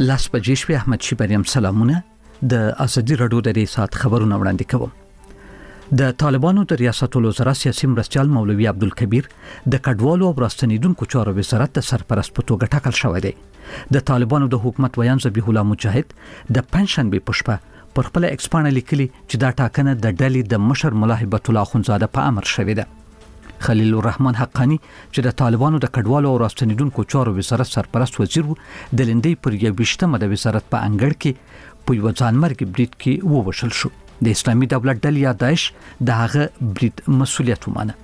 لاس بجې شوې. احمد شي بریم سلامونه. د ازادي رادیو د ریاست خبرونه وړاندې کوم. د طالبانو د ریاست الوزرا سیاسي مرستیال مولوي عبدالکبیر د کډوالو او راستنیدونکو چارو وزارت د سرپرست په توګه ټاکل شوی دی. د طالبانو د حکومت ویان ذبیح الله مجاهد د پنځشنبه په شپه پر خپل ایکس باندې لیکلي چې دا ټاکنه د ډلې د مشر ملا هیبت الله اخونزاده په امر شوې ده. خلیل الرحمن حقانی چې د طالبانو د کډوالو او راستنیدونکو چارو وزارت سرپرست وزیر و، د لندې پر 21مه د وزارت په انګړ کې په یو ځانمرګ بریټ کې ووشل شو. د اسلامي دولت ډلې یا داعش د هغه بریټ مسؤلیت ومانه.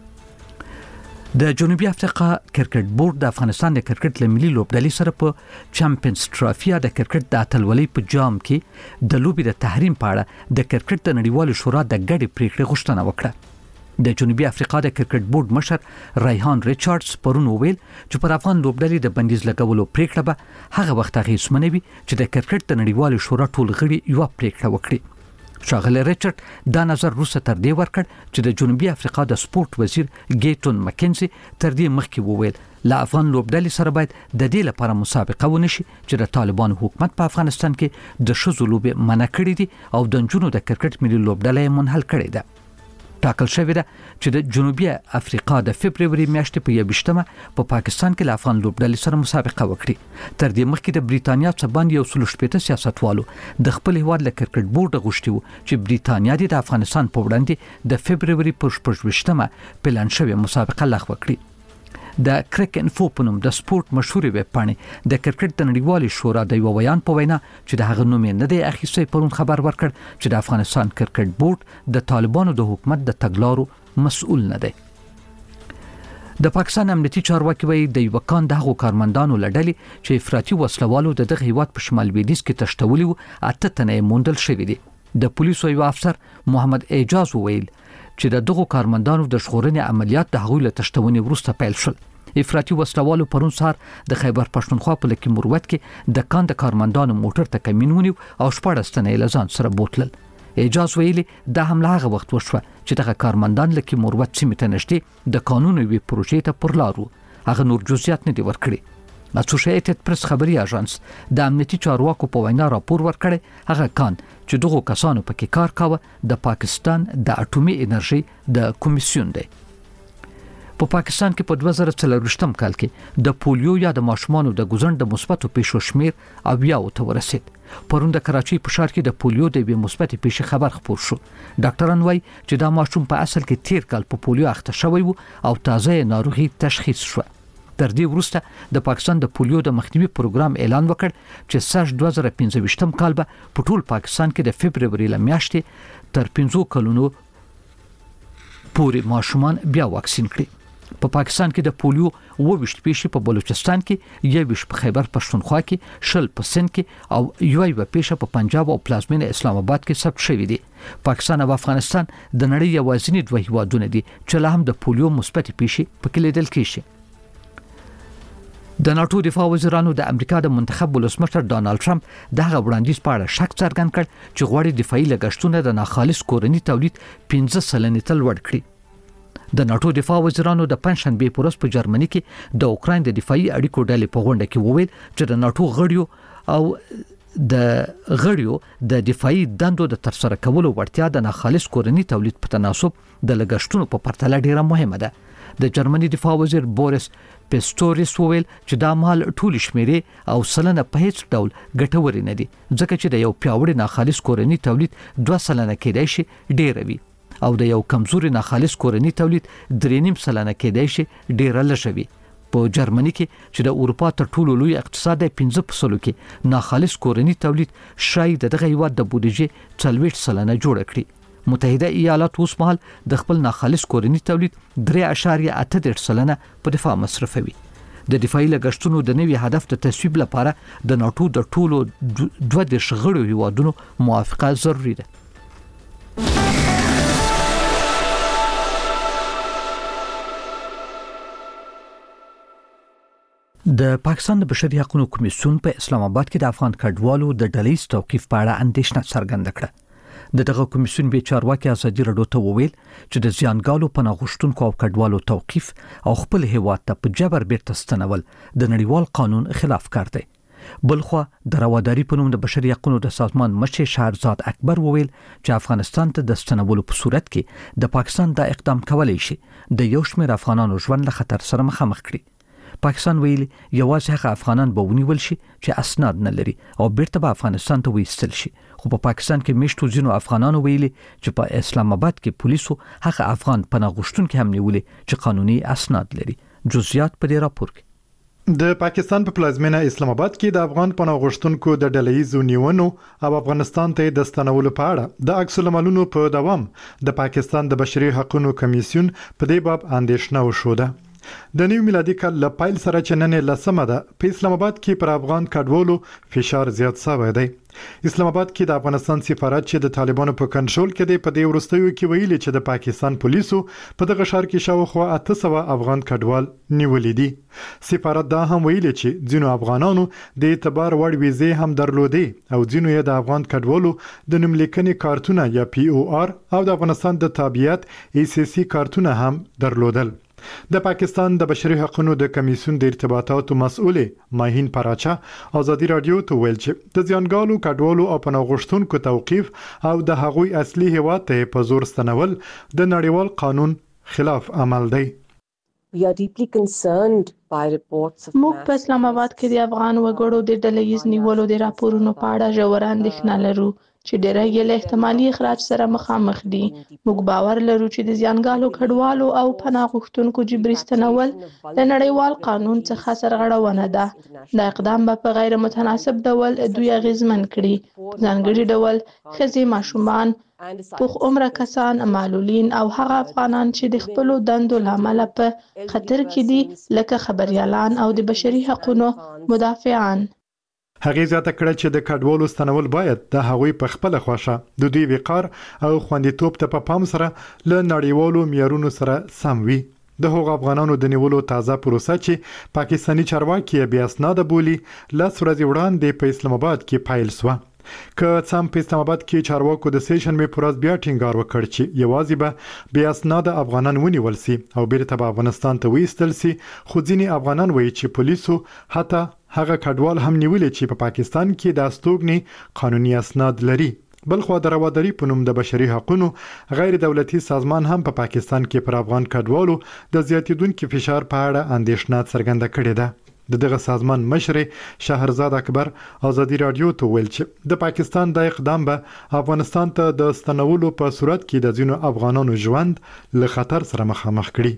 د جنوبي افریقا کرکټ بورډ د افغانستان د کرکټ لملي لوبډلې سره په چمپیونز ټرافي د کرکټ د اتلولۍ په جام کې د لوبي د تحریم په اړه د کرکټ د نړیوال شورا د ګډې پریکړې غوښتنه وکړه. د جنوبي افریقا د کرکټ بورډ مشر ریحان ریچارډز پرون وویل چې پر افغان لوبډلې د بندیز لګولو پریکړه به هغه وخت اغېزمنه وي چې د کرکټ د نړیوال شورا ټول غړي یو پریکړه وکړي. شاغله ریچارډ دا نظر روسه تر دې ورکړ چې د جنوبي افریقا د سپورت وزیر ګیټون مکنزي تر دې مخکې وویل لا افغان لوبډلې سره باید د دې لپاره مسابقه ونشي چې د طالبان حکومت په افغانستان کې د شذو لوبې منع کړې دي او د جنونو د کرکټ ملي لوبډلې منحل کړې ده. ټاکل شوی ده چې د جنوبي افریقا د فبرवरी میاشتې په 21مه په پاکستان کې د افغان لوبډلې سره مسابقه وکړي. تر دې مخکې د بریتانیا څخه باندې یو څلور شپېته سیاستوالو د خپل هیواد له کرکټ بورډ غوښتي وو چې بریتانیا د افغانستان په وړاندې د فبرवरी په 28مه پلان شوی مسابقه لغوه کړي. د کرک انفو په نوم د سپورت مشهوري ویب پاڼې د کرکټ د نړیوالې شورا د یو بیان په وینا چې د هغه نوم نه دی اخیستی پرون خبر ورکړ چې د افغانستان کرکټ بورډ د طالبانو د حکومت د تګلارو مسؤل نه دی. د پاکستان امنیتي چارواکي وایي د یو کان د هغو کارمندانو لړلې چې افراطي وسلوالو د دغه هیواد په شمال لویدیځ کې تشتولي وو 8 تنه موندل شوی دي. د پولیسو یو افسر محمد اعجاز وویل چې دغه کارمندانو د ژغورنې عملیات د هغوی له تشتونې وروسته پیل شول. افراطي وسلوالو پرون سهار د خیبر پښتونخوا په لکه مروت کې د کان د کارمندانو موټر ته کمین ونیو او 14 تنه له ځان سره بوتلل. اعجاز ویلي دا حمله هغه وخت وشوه چې دغه کارمندان لکه مروت سیمه ته نشته د قانوني وی پروژې ته پر لارو. هغه نور جزئیات نه دی ورکړي. اسوسییټډ پریس خبري اژانس د امنیتي چارواکو په وینا راپور ورکړی هغه کان چې دغه کسانو پکې کار کاوه د پاکستان د اټومي انرژي د کمیسیون دی. په پاکستان کې په 2024 کال کې د پولیو یا د ماشومانو د ګوزن د مثبتو پیښو شمیر اویاو ته ورسید. پرون د کراچۍ په ښار کې د پولیو د یوې مثبتې پیښې خبر خپور شو. ډاکټران وایي چې دا ماشوم په اصل کې تیر کال په پولیو اخته شوی وو او تازه ناروغي تشخیص شو. تر دې وروسته د پاکستان د پولیو د مخنیوي پروګرام اعلان وکړ چې سږ 2015 کال به په ټول پاکستان کې د فبرवरी میاشتې تر 15 کلونو پورې ماشومان بیا واکسین کړي. په پاکستان کې د پولیو 22 پیښې په بلوچستان کې، 21 په خیبر پښتونخوا کې، 20 په سند کې او یو پیښه په پنجاب او پلازمینه اسلام آباد کې ثبت شوې دي. پاکستان او افغانستان د نړۍ یوازینی دوه هیوادونه دي چې لا هم د پولیو مثبت پیښې پکې لیدل کېږي. د ناتو دفاع وزیرانو د امریکا د منتخب ولسمشر ډانلډ ټرمپ دغه وړاندیز په اړه شک څرګند کړ چې غواړي دفاعي لګښتونه د ناخالص کورني تولید 15% ته لوړ کړي. د ناتو دفاع وزیرانو د پنځشنبه په ورځ په جرمني کې د اوکراین د دفاعي اړیکو ډلې په غونډه کې وویل چې د ناتو غړیو د دفاعي دندو د ترسره کولو وړتیا د ناخالص کورني تولید په تناسب د لګښتونو په پرتله ډیره مهمه ده. د جرمني دفاع وزیر بوریس پیستوریس وویل چې دا مال ټول شمیرې او سلنه په هیڅ ډول ګټور نه دي ځکه چې د یو پیاوړي ناخالص کورني تولید 2% کېدای شي ډیر وي او د یو کمزوري ناخالص کورني تولید 3.5% کېدای شي ډیر لږوي. په جرمني کې چې د اروپا تر ټولو لوی اقتصاد 15% کې ناخالص کورني تولید شاید دغه هیواد د بودیجې 40% جوړ کړي. متحده ایالات اوس مهال د خپل ناخالص کورني تولید 3.8% په دفاع مصرفوي. د دفاعي لګښتونو د نوي هدف د تصویب لپاره د ناتو د ټولو 22 غړو هیوادونو موافقه ضروری ده. د پاکستان د بشري حقوقو کمیسیون په اسلام آباد کې د افغان کډوالو د ډلهیز توقيف په اړه اندېښنه څرګنده کړه. دغه کمیسیون به چارواکي ازادي رادیو ته وویل چې د زیانګالو پناه غوښتونکو او کډوالو توقيف او خپل هیواد ته په جبر بیرته ستنول د نړیوال قانون خلاف کار دی. بلخوا د رواداري په نوم د بشري حقوقو د سازمان مشر شهرزاد اکبر وویل چې افغانستان ته د ستنولو په صورت کې د پاکستان دا اقدام کولای شي د یو شمېر افغانانو ژوند له خطر سره مخامخ کړي. پاکستان ویل یوازې هغه افغانان به ونیول شي چې اسناد نه لري او بیرته به افغانستان ته وایستل شي. خو په پاکستان کې میشتو ځینو افغانانو ویلي چې په اسلام آباد کې پولیسو هغه افغان پناه غوښتونکي هم نیولي چې قانوني اسناد لري. جزئیات په دې راپور کې. د پاکستان په پلازمینه اسلام آباد کې د افغان پناه غوښتونکو د ډله‌ایزو نیونو او افغانستان ته د ستنولو په اړه د عکس العملونو په دوام د پاکستان د بشري حقوقو کمیسیون په دې باب اندېښنه وښوده. د نوي میلادي کال له پیل سره چې نن لسمه ده په اسلام آباد کې پر افغان کډوالو فشار زیات شوی دی. اسلام آباد کې د افغانستان سفارت چې د طالبانو په کنټرول کې دی په دې وروستیو کې ویلي چې د پاکستان پولیسو په دغه ښار کې شاوخوا 800 افغان کډوال نیولې دي. سفارت دا هم ویلي چې ځینو افغانانو د اعتبار وړ ویزې هم درلودې او ځینو یې د افغان کډوالو د نوملیکنې کارتونه یا POR او د افغانستان د تابعیت ACC کارتونه هم درلودل. د پاکستان د بشري حقوقو د کمیسیون د ارتباطاتو مسؤلې ماهین پراچا ازادي رادیو ته ویل چې د ځانګالو کډوالو او پناه غوښتونکو توقيف او د هغوی اصلي هیواد ته په زور ستنول د نړیوال قانون خلاف عمل دی. موږ په اسلام آباد کې د افغان وګړو د ډله‌ایز نیولو د راپورونو په اړه ژور اندېښنه لرو چې ډېری یې له احتمالي اخراج سره مخامخ دي. موږ باور لرو چې د زیانګالو کډوالو او پناه غوښتونکو جبري ستنول د نړیوال قانون څخه سرغړونه ده. دا اقدام به په غیر متناسب ډول دوی اغیزمن کړي، ځانګړي ډول ښځې، ماشومان، پوخ عمره کسان، معلولین او هغه افغانان چې د خپلو دندو له امله په خطر کې دي لکه خبريالان او د بشري حقوقو مدافعان. هغه زیاته کړه چې د کډوالو ستنول باید د هغوی په خپل خوښه د دوی وقار او خوندیتوب ته په پام سره له نړیوالو معیارونو سره سم وي. د هغو افغانانو د نیولو تازه پروسه چې پاکستانی چارواکي بیا اسناد بولی لس ورځې وړاندې په اسلام آباد کې پیل شوه. که څم په اسلام آباد کې چارواکو د سیشن په پروز بیا ټینګار وکړ چې یوازې به بیا اسناد افغانان ونیول سي او بیرته به افغانستان ته وایستل سي. خو ځینې افغانان وایي چې پولیسو حتی هغه کډوال هم نیولې چې په پاکستان کې د استوګنې قانوني اسناد لري. بلخو د رواداري په نوم د بشري حقوقو غیر دولتي سازمان هم په پاکستان کې پر افغان کډوالو د زیاتیدونکو فشار په اړه اندېښنه څرګنده کړې ده. دغه سازمان مشر شهرزاد اکبر ازادي رادیو ته ویل چې د پاکستان د اقدام به افغانستان ته د ستنولو په صورت کې د ځینو افغانانو ژوند له خطر سره مخامخ کړي.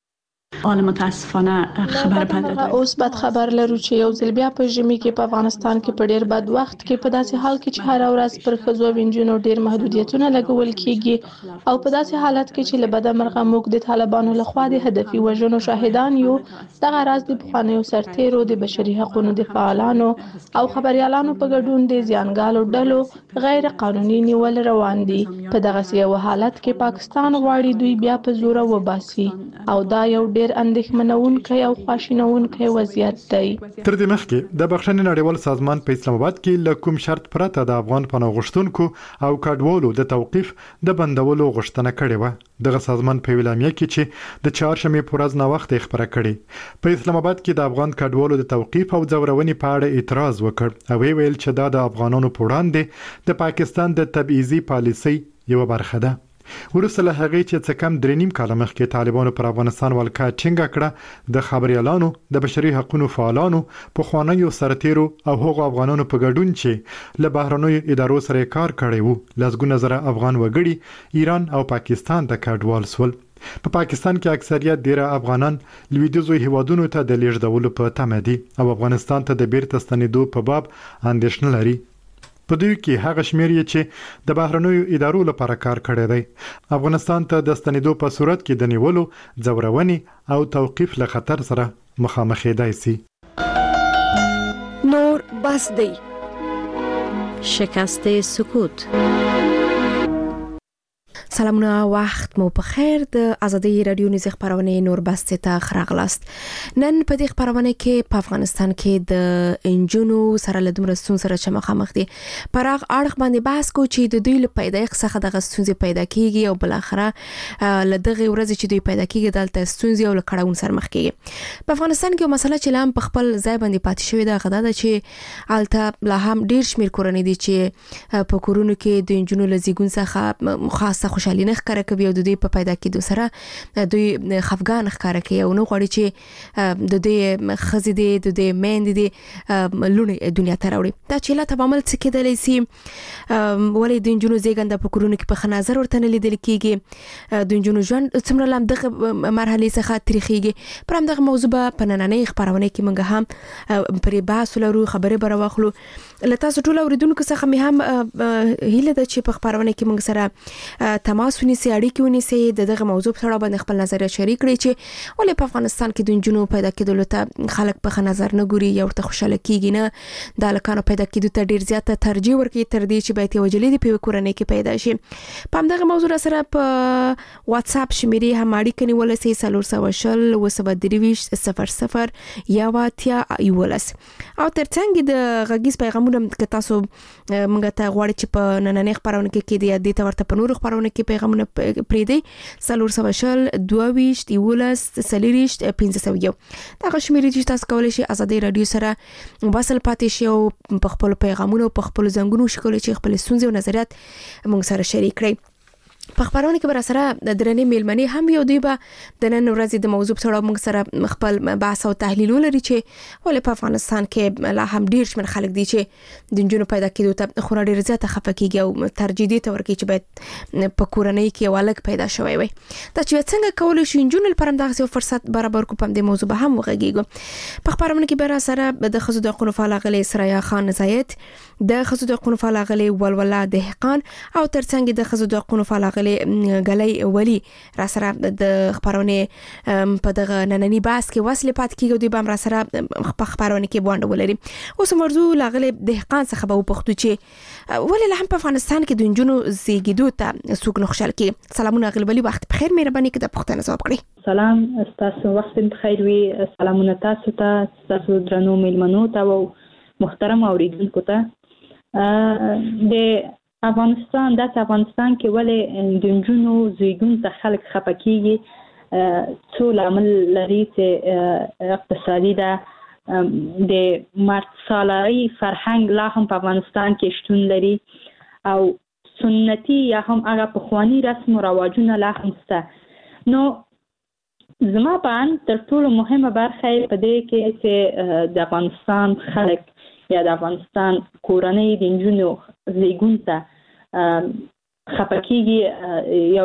حال متاسفانه خبر پنده داریم. اوس بد خبر لرو چې یو ځل بیا په ژمي کې په افغانستان کې په ډیر بد وخت کې په داسې حال کې چې هر ورځ پر ښځو او نجونو ډیر محدودیتونه لګول کیږي او په داسې حالت کې چې له بده مرغه موږ د طالبانو لخوا د هدفي وژنو شاهدان یو. دغه راز د پخوانیو سرتیرو، د بشري حقوقو د فعالانو او خبريالانو په ګډون د زیانګالو ډلو غیر قانوني نیول روان دي. په دغه یو حالت کې پاکستان غواړي دوی بیا په زور وباسي او دا یو ډیر اندېښمنونکی او خواشینونکی وضعیت دی. تر دې مخکې د بخښنې نړیوال سازمان په اسلام آباد کې له کوم شرط پرته د افغان پناه غوښتونکو او کډوالو د توقيف د بندولو غوښتنه کړې و. دغه سازمان په اعلامیه کې چې د چهارشنبې پر ورځ ناوخته خبره کړې په اسلام آباد کې د افغان کډوالو د توقيف او ځورونې په اړه اعتراض وکړ او ویل چې دا د افغانانو په وړاندې د پاکستان د تبعیضي پالیسۍ یو برخه ده. ورسره له هغه چې څه کم 3.5 کال مخکې طالبانو پر افغانستان ولکه ټینګه کړه د خبريالانو، د بشري حقوقو فعالانو، پخوانیو سرتیرو او هغو افغانانو په ګډون چې له بهرنیو ادارو سره کار کړی وو لږ زره افغان وګړي ایران او پاکستان ته کډوال سول. په پاکستان کې اکثریت ډیره افغانان لویدیځو هیوادونو ته د لیږدولو په تمه دي او افغانستان ته د بیرته ستنېدو په باب اندېښنه لري. په دوی کې هغه شمیر چې د بهرنیو ادارو لپاره کار کړی دی. افغانستان ته د ستنېدو په صورت کې د نیولو، ځورونې او توقيف له خطر سره مخامخېدای شي. نور بس دی. شکست سکوت. سلامونه، وخت مو په خیر. د ازادي رادیو نیوز خبرونه نور بسته ته خراغلاست. نن په دې خبرونه کې په افغانستان کې د انجونو سره له دومره ستونزو سره چې مخامخ دي پراغ اړخ باندې بحث کو چې د دوی له پیدایښت څخه دغه ستونزې پیدا کیږي او بل اخره له دغه ورځې چې دوی پیدا کیږي دلته ستونزې او له کړهون سره مخ کیږي. په افغانستان کې یو مسله چې لام په خپل ځای باندې پاتې شوې ده غدا ده چې الته لا هم ډیر شمیر کورنۍ دي چې په کورونو کې د انجونو لزیګون څخه خاصه خوشالي نه ښکاره کوي او د دوی په پیدا کېدو سره دوی خفګان ښکاره کوي او نو غواړي چې د دوی ښځې دي د دوی میندې دي لوڼې دنیا ته راوړي. دا چې لا تبامل څه کېدلی سي ولې د انجونو زیږنده په کورونو کې په ښه نظر ورته نه لیدل کېږي، د انجونو ژوند څومره لا همدغه مرحلې څخه تریخېږي. پر همدغه موضوع به په نننۍ خپرونه کې موږ هم پرې بحث ولرو، خبرې به راواخلو. له تاسو ټولو اورېدونکو څخه مې هم هیله ده چې په خپرونه کې موږ سره تماس ونیسي، اړیکې ونیسي، دغه موضوع په اړه باندې خپل نظریات شریک کړي چې ولې په افغانستان کې د انجونو پیدا کېدلو ته خلک په ښه نظر نه ګوري یا ورته خوشاله کېږي نه، د هلکانو پیدا کېدو ته ډېر زیاته ترجیح ورکوي تر دې چې باید یوه نجلۍ دې په یوه کورنۍ کې پیدا شي. په همدغه موضوع سره په واتساپ شمیرې هم اړیکه نیولی سئ 410 723 00 او ترڅنګ د غږیز پیغامونه که تاسو موږ ته غواړئ چې په نننۍ خپرونه کې د دې ته ورته په نورو خپرونه کې پیغامونه پرېږدئ 410 22 11 40 1501. دغه شمیرې چې تاسو کولی شئ ازادي رادیو سره وصل پاتې شئ او په خپلو پیغامونو په خپلو زنګونو شئ کولی چې خپلې ستونزې او نظریات موږ سره شریک کړئ. په خبرونه کې به سره د درنې میلمنې هم یو دوی به د نن ورځې د موضوع په اړه موږ سره خپل بحث او تحلیل ولري چې ولې په افغانستان کې لا هم ډیر شمېر خلک دي چې د نجونو پیدا کېدو ته خورا ډیر زیاته خفه کېږي او ترجیح دې ته ورکوي چې باید په کورنۍ کې یو هلک پیدا شوی وي. دا چې څنګه کولی شو نجونو لپاره همدغسې یو فرصت برابر کړو، په همدې موضوع به هم وغږېږو. په خپرونه کې به سره د ښځو د حقونو فعال اغلې سریا خان زاید، د ښځو د حقونو فعال اغلې ولوله دهقان او ترڅنګ د ښځو د حقونو فعال غلې ولی را سره د خبرونه په دغه نننی بحث کې وصل پات کېږي. دوی به هم را سره په خبرونه کې بوند ولري. اوس موضوع لاغلې دهقان څخه به وپوښتو چې ولې لا هم په افغانستان کې د نجونو زیږېدو ته څوک نه خوشحال کېږي. سلامونه اغلې ولی، وخت بخیر، مهرباني که د پوښتنه ځواب کړئ. سلام، ستاسو وخت بخیر وي. سلامونه تاسو ته، ستاسو درنو میلمنو ته او محترم اوریدونکو ته. د افغانستان کې ولې د نجونو زیږون ته خلک خفه کېږي، څو لامل لري چې اقتصادي ده، د مردسالاري فرهنګ لا هم په افغانستان کې شتون لري او سنتي یا هم هغه پخواني رسم و رواجونه لا هم شته. نو زما په اند تر ټولو مهمه برخه په دې کې چې د افغانستان خلک یا د افغانستان کورنۍ د نجونو زیږون ته خفه کېږي، یو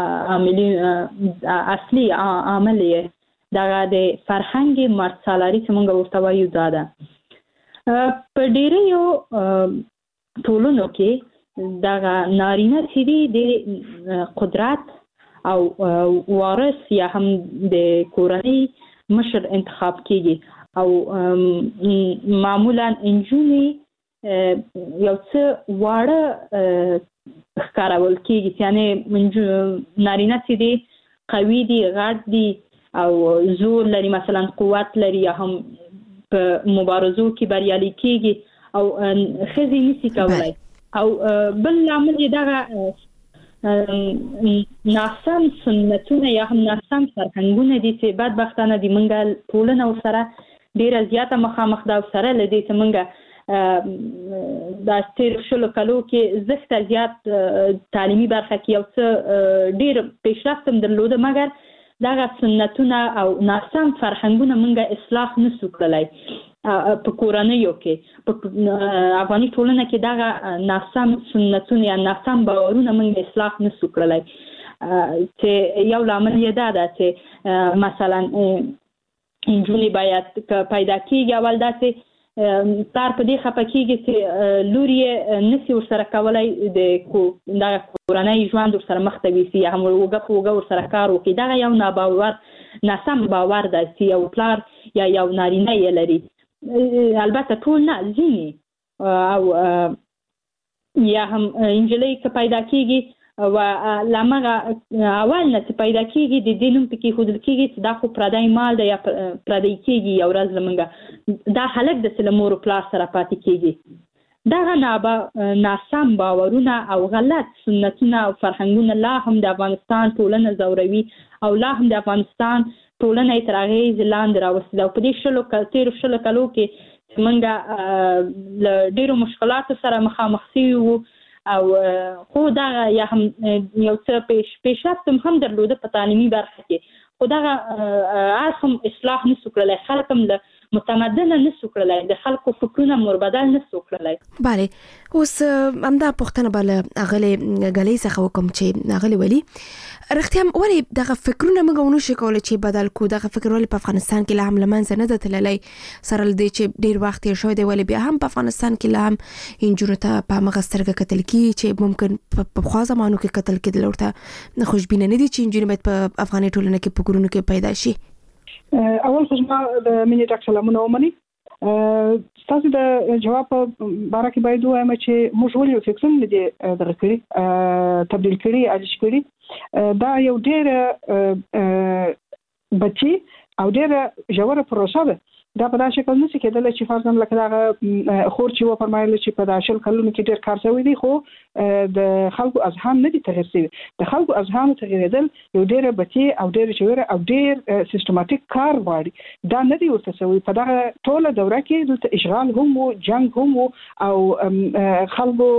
له اصلي عامل یې دغه د فرهنګ مردسالاري چې موږ ورته وایو دا ده. په ډېریو ټولنو کې دغه نارینه چې دي د قدرت او وارث یا هم د کورنۍ مشر انتخاب کېږي او معمولا انجونې یو څه واړه ښکارول کېږي، یعنې نارینه چې دي قوي دي، غټ دي او زور لري، مثلا قوت لري یا هم په مبارزو کې بریالي کېږي او ښځې نشي کولی. او بل لامل یې دغه ناسم سنتونه یا هم ناسم فرهنګونه دي چې بدبختانه د موږ ټولنه ورسره ډېره زیاته مخامخ ده او سره له دې چې موږ د تېرو 20 کالو کې زښته زیات تعلیمي برخه کې یو څه ډېر پیشرفت هم درلوده، مګر دغه سنتونه او ناسم فرهنګونه موږ اصلاح نسو کړلی په کورنیو کې. په افغاني ټولنه کې دغه ناسم سنتونه یا ناسم باورونه موږ اصلاح نسو کړلی چې یو لامل یې دا ده چې مثلا نجونې باید پیدا کېږي اول داسې پلار په دې خفه کېږي چې لور یې نشي ورسره کولی دغه کورنۍ ژوند ورسره مخ ته ویسي یا هم اوږه په اوږه ورسره کار وکړي. دغه یو ناسم باور ده چې یو پلار یا یو نارینه یې لري، البته ټول نه، ځینې. او یا هم نجلۍ که پیدا کېږي او لامغه اول نه پیدا کیږي د دینوم پکې خودل کیږي چې دا خو پردای مال دی یا پردای کیږي یو ورځ لمنګه دا خلک د سلمور پلاس سره پاتې کیږي دا ناسم باورونه او غلط سنتونه او فرهنګونه لا هم د افغانستان ټولنه زوروي او لا هم د افغانستان ټولنه تر هغه لاندې راوستي او په دې شلو کلو کې موږ له ډیرو مشکلاتو سره مخامخ شوو او خو دا یا هم یو څه پیشرفت هم درلوده په تعلیمي برخه کې خو دا هم اصلاح نسو کړلای خلک هم له متمدن نسو کړلای د خلکو فکرونه مربدل نسو کړلای. بله اوس همدا پوښتنه بل اغلی غلې څخه وکم چې اغلی ولی رښتیا ولی دغه فکرونه موږ ونو شي کولای چې بدل کو دغه فکر ولی په افغانستان کې لا هم لمنځه نه دتللی سره لدی چې ډیر وخت یې شوی دی ولی بیا هم په افغانستان کې لا هم انجونو ته په مغسترګه قتل کی چې ممکن په خوا زمانو کې قتل کېدل ورته خوشبینه نه دي چې انجونو باید په افغاني ټولنه کې په ګورونو کې پیدا شي. اول خو ما د مینې ډاکټر سلامونه ومني تاسو د جواب باره کې باید وایم چې موږ ولې فکرونه نه دي دغه کړی تبدیل کړي اجش کړي دا یو ډېر بچي او ډېر ژوره پروسه ده دا په داسې شکل نشي کېدلی چې فرضاً لکه دغه خور چې وفرمایل چې په داشل کلونو کې ډېر کار شوی دی خو د خلکو اذهان نه دي تغیر شوي د خلکو اذهان تغیرېدل یو ډېر بچي او ډېر ژوره او ډېر سیستماتیک کار غواړي دا نه دی ورته شوی په دغه ټوله دوره کې دلته اشغال هم وو جنگ هم وو او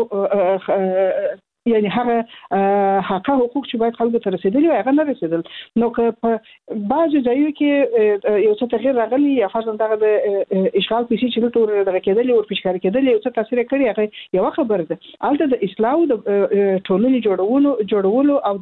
خلکو یعنی هغه حقوق چې باید خلکو ته رسیدلی هغه نه رسیدل نو که په بعضی ځایو کې یو څه تغیر راغلی یا فرضاً دغه د اشغال پیسې چې دلته دغه کېدلی او پیشکار کېدلی یو څه تاثیر کړی هغه یو خبره ده البته د اصلاح د ټولنې جوړولو او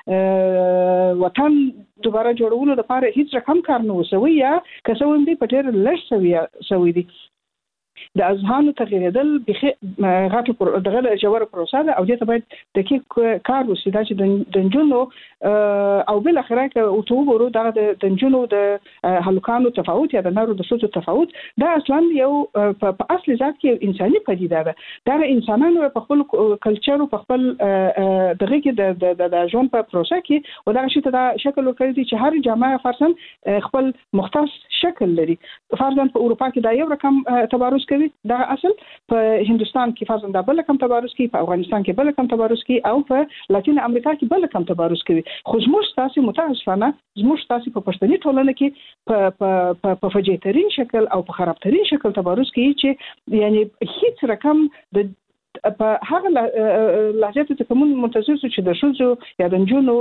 د وطن دوباره جوړولو لپاره هیڅ رقم کار نه وسوي یا کسوم دی په ډېر لږ سوي دي د اذهان تغییردل به غاټه دغه جوړه پروسه ده او دې ته باید دقیق کار وشي دا چې د جنونو او بل اخره کې او تو ورو دغه د جنونو د هلوکانو تفاوت یا د نارو د صوت تفاوت دا اصلا یو په اصل ذات کې انساني پدیده ده دا انسانانو په خپل کلچر او په خپل دغه کې د ژوند په پروسه کې او دا شته دا شکل ورکړي چې هر جامعه فرضاً خپل مختص شکل لري فرضاً په اروپا کې دا یو رقم تبارز کوي دا اصل په هندستان کې فرضاً دا بل کم تبارز کوي په افغانستان کې بل کم تبارز کوي او په لاتین امریکا کې بل کم تبارز کوي خو زموږ تاسو متاسفانه زموږ تاسو په پښتني ټولنه کې په فجیترین شکل او په خرابترین شکل تبارز کوي چې یعنی هیڅ رقم د په هغه لهجه ته کوم منتظر چې د شوزو یا د جنونو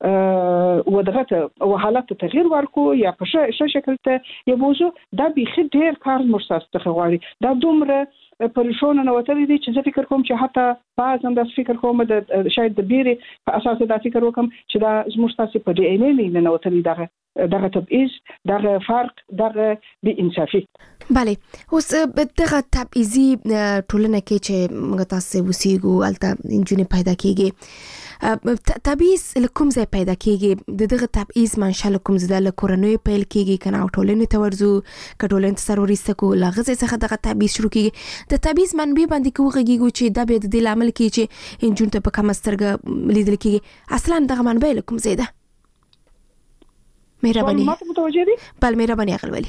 ودغه حالت تغییر ورکو یا په شکل ته یو موضوع دا به ډېر کار مرسته غواړي دا دومره پرېښونه نوتلې دي چې زه فکر کوم چې حتی بعض هم فکر کوم د شاید د بیري په اساس دا فکر وکم چې دا زموږ تاسو په ډي ان ای نه نوتلې دغه تبعیض دغه فرق دغه بې انصافي. بله اوس دغه تبعیضي ټولنه کې چې موږ تاسو وسیګو الته انجونې پیدا کیږي تبعیض لکم ځای پیدا کیږي دغه تبعیض منشأ لکم ځای له کورنۍ پیل کیږي کنه ټولنې ته ورزو کټولنې سروريسته کو لغزه څخه دغه تبعیض شروع کیږي د تبعیض منبع باندې کوغږي چې دا به د عمل کې چې انجون ته په کوم سترګه لیدل کیږي اصلا دغه منبع لکم ځای ده مهرباني بل مهرباني اغلولي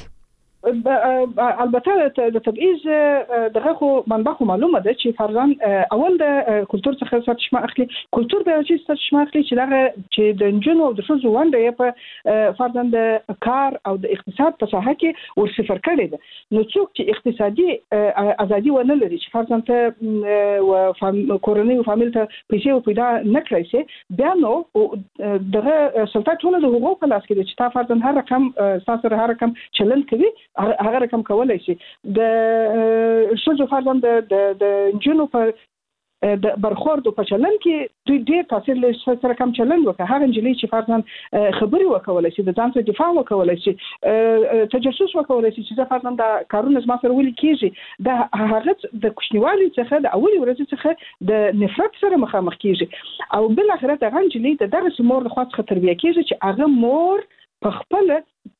البته د تبعیض دغه خو منبع خو معلومه ده چې فرضاً اول د کلچر څخه سرچشمه اخلي کلچر به چې سرچشمه اخلي چې دغه چې د جنونو او د شوزو ونده په فرضاً د کار او د اقتصاد په ساحه کې ورصفر کړي ده نو څوک چې اقتصادي ازادي ونه لري چې فرضاً ته کورنۍ او فامیل ته پیسې پیدا نه کړی شي بیا نو دغه سلطنت ټول د حقوقو په لاس کې چې تا فرضاً هر رقم ساسره هر رقم چلن کوي هغه رقم کولای شي د شوزو فرضاً د جنو په د برخورد په چلن کې دوی ډېر تاثیر لري سره کم چلن وکړي هغه انجلۍ چې فرضاً خبري وکولای شي د ځان څخه دفاع وکولای شي تجسس وکولای شي چې فرضاً دا کارونه زما سره ولي کیږي د هغه د کوچنیوالي څخه د اولي ورځې څخه د نفرت سره مخامخ کیږي او بل اخر د انجلۍ د درس مور د خاص تربیه کیږي چې هغه مور په خپل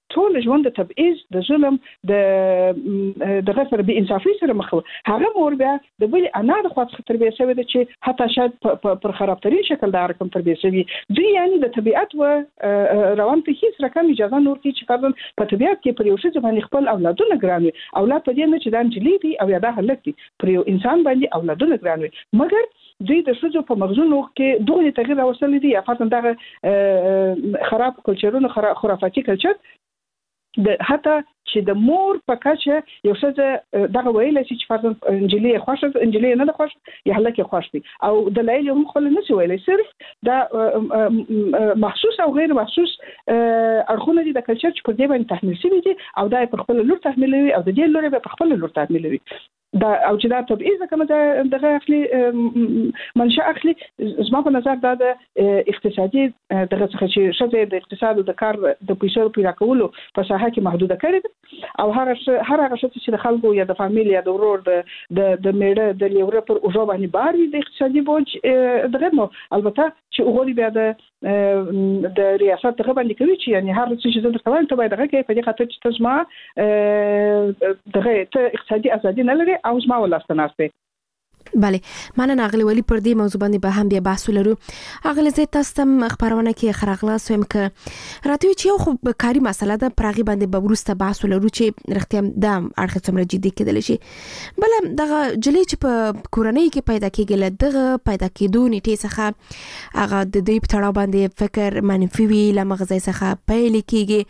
ټول ژوند د تبعیض د ظلم د غفر به انصافي سره مخ هغه مور بیا د بل انا د خاص تربیه شوی د چې حتی شاید پر خرابترین شکل دا رقم تربیه شوی دوی یعنی د طبيعت و روان ته هیڅ رقم اجازه نور کی چې فرضاً په طبيعت کې پر یو څه باندې خپل اولادونه ګران وي اولاد په دې نه چې دا انجلي دي او یا دا هلک دي پر یو انسان باندې اولادونه ګران وي مګر دوی د شذو په مغزونو کې دوه تغییر راوستل دي یا فرضاً دا خراب کلچرونو خرافاتي کلچر د حتی چې د مور په کچه یو څه دغه ویل چې فرضاً انجلي خوښه انجلي نه د خوښ یا هلکه خوښ دي او د لایل هم خل نه ویل صرف دا محسوس او غیر محسوس اړخونه دي د کلچر چې په دې باندې تحمیل شوی دي او دا په خپل لور تحمیلوي او د دې لور په خپل لور تحمیلوي دا او چې دا تبعیض کوم دغه اخلي منشأ اخلي زما په نظر دا د اقتصادي دغه څخه چې شته د اقتصاد او د کار د پیسو پیدا کولو په ساحه کې محدوده کړي او هر هغه چې د خلکو یا د فامیل یا د ورور د میړه د لیوره پر اوجو باندې بار د اقتصادي بوج دغه نو البته چې وګوري بیا د ریاست دغه باندې کوي چې یعنی هر څه چې زده کوي ته باید دغه کې په دې خاطر چې تاسو دغه اقتصادي ازادي نه لري او زما ولستناسته بله مننه اغلی ولی پر دې موضوع باندې به هم بیا بحث ولرو اغلی زه تاسو ته خبرونه کې خراغلاس ويم ک راته چې یو خو کاری مسله ده پرغي باندې به ورسته بحث ولرو چې رښتیا د اړخ څومره جدي کېدل شي بل دغه جلی چې په کورنۍ کې پیدا کېږي دغه پیدا کېدو نیټه څخه هغه د دې په تړاو باندې فکر منفي وی لمغزي څخه پیل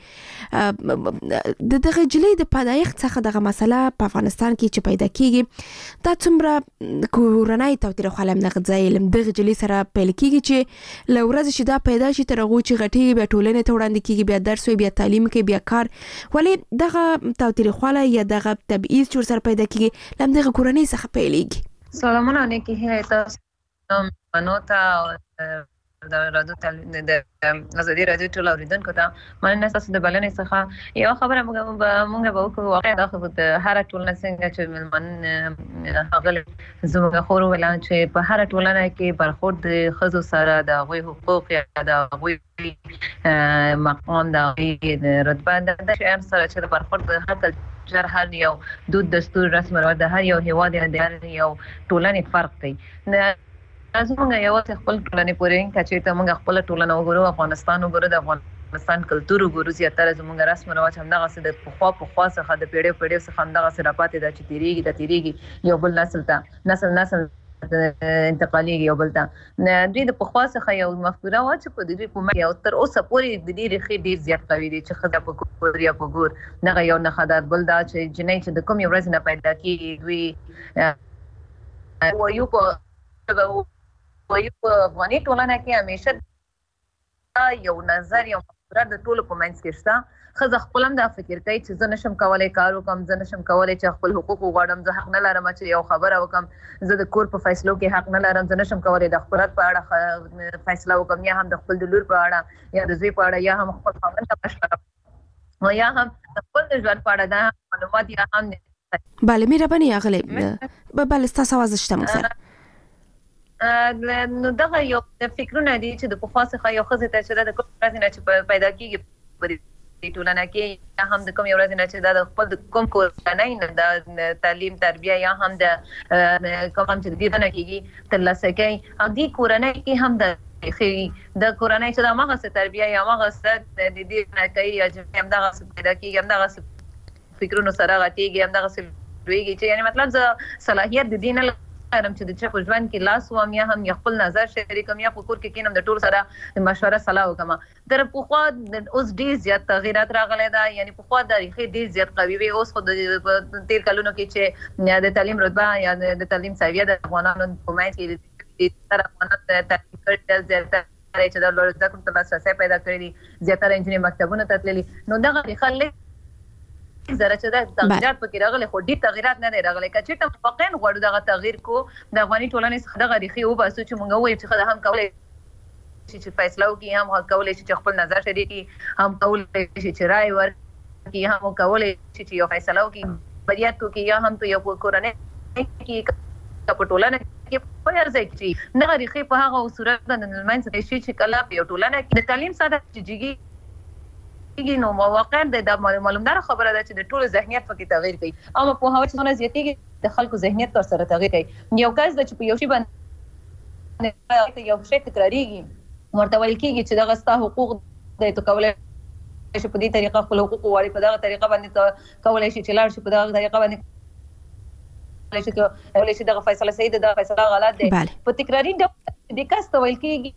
کېږي دغه جلی د پیدایښت څخه دغه مسله په افغانستان کې چې پیدا کېږي دا څومره کورنۍ تاوتریخوالی دغه ځای علم دغه جلي سره پیل کېږي چې له ورځې چې دا پیدا شي تر هغو چې غټېږي بیا ټولنې ته وړاندې کېږي بیا درس وي بیا تعلیم کوي بیا کار ولې دغه تاوتریخوالی یا دغه تبعیض چې ورسره پیدا کېږي له همدغه کورنۍ څخه پیلېږي سلامونه نیکي هیله تاسو بنو ته د رادیو د ازادي رادیو ټول اوریدونکو ته مننه تاسو د بلنې څخه یو خبره موږ به وکړو واقعا د هر ټولنه څنګه چې ملمن هغه زموږ خور ولا چې په هر ټولنه کې برخورد د خزو سره د غوي حقوق یا د غوي مقام د رتبه د شهر سره چې برخورد د هر کلچر هر یو دود دستور رسم رواج د هر یو هیواد د هر یو ټولنې فرق دی زمونږ یو خپل ټولنې پورې کچې ته موږ خپل ټولنه وګورو افغانستان وګورو د افغانستان کلتور وګورو زیاتره زمونږ رسم رواج هم دغه څه د پخوا څخه د پیړیو څخه هم دغه څه راپاتې ده چې تیریږي یو بل نسل انتقالي یو بل ته دوی د پخوا څخه یو مفکوره و چې په دې کومه یو تر اوسه پورې د دې رخي ډیر زیات قوي دي چې خدای په کور یا په ګور دغه یو نه خدای بل دا چې جنې چې د کوم یو ورځ نه پیدا کیږي دوی وایو په افغاني ټولنه کې همیشه یو نظر یو مفکوره د ټولو په منځ کې شته خزه خپل هم دا فکر کوي چې زه نشم کولای کار وکم زه نشم کولای چې خپل حقوق وغواړم زه حق نه لرم چې یو خبره وکم زه د کور په فیصلو کې حق نه لرم زه نشم کولای د خپل په اړه فیصله وکم یا هم د خپل د لور په اړه یا د زوی په اړه یا هم خپل خاوند ته مشوره یا هم د خپل ژوند په اړه دا معلومات یا هم بله مهرباني اغلی بله ستاسو आवाज شته موږ سره نو دغه یو فکرونه دي چې د پخوا څخه یو خزه ته چې د کوم ورځ نه چې پیدا کیږي په ټولنه کې یا هم د کوم ورځ نه چې د خپل کوم کورنۍ نه د تعلیم تربیه یا هم د کوم چې د دې نه کیږي تر لاسه کوي او د کورنۍ کې هم د کورنۍ چې د ماغه څخه تربیه یا ماغه څخه د دې نه کوي یا چې هم دغه پیدا کیږي هم دغه فکرونه سره غټيږي هم دغه لويږي چې یعنی مطلب ز صلاحيت د دین ارم چې د چا په ژوند کې لاس وام یا هم خپل نظر شریکم یا په کور کې کینم د ټول سره مشوره صلاح وکم در په خوا اوس ډیر زیات تغیرات راغلي دا یعنی په خوا د ریخي ډیر زیات قوي وي اوس خو د 13 کلونو کې چې د تعلیم رتبه یا د تعلیم سویه د افغانانو په منځ کې د تر افغانانو د تعلیم کړه زیاته چې د لوړ زده کړو تاسو پیدا کړی زیاتره انجینری مکتبونه تتللي نو دغه خلک زره چې د تغیرات پکې راغلي خو ډېر تغیرات نه راغلي کچې ته واقعا غواړو دغه تغییر کو د افغاني ټولنې څخه دغه ریخي او باسو چې مونږ وایو چې خدای هم کولای چې فیصله وکړي هم کولای چې خپل نظر شریکي هم کولای چې رائے ورکړي هم کولای چې یو فیصله وکړي بریات کوي یا هم ته یو کورنۍ کې په ټولنه کې په هر ځای کې نه ریخي په هغه صورت باندې منځ ته شي چې کله په ټولنه کې د تعلیم ساده چېږي کېږي نو واقعا د معلومدار خبره ده چې د ټولو ذهنیت پکې تغیر کوي او په هوا چې څونه زیاتېږي د خلکو ذهنیت تر سره تغیر کوي یو کس د چې په یو شی باندې یو شی تکراریږي ورته ویل کېږي چې دغه ستا حقوق د تو کولای شي په دې طریقه خپل حقوق وړي په دغه طریقه باندې کولای شي چې لاړ شي په دغه طریقه باندې کولای شي دغه فیصله صحیح ده د فیصله غلط ده په تکراری د کس ته ویل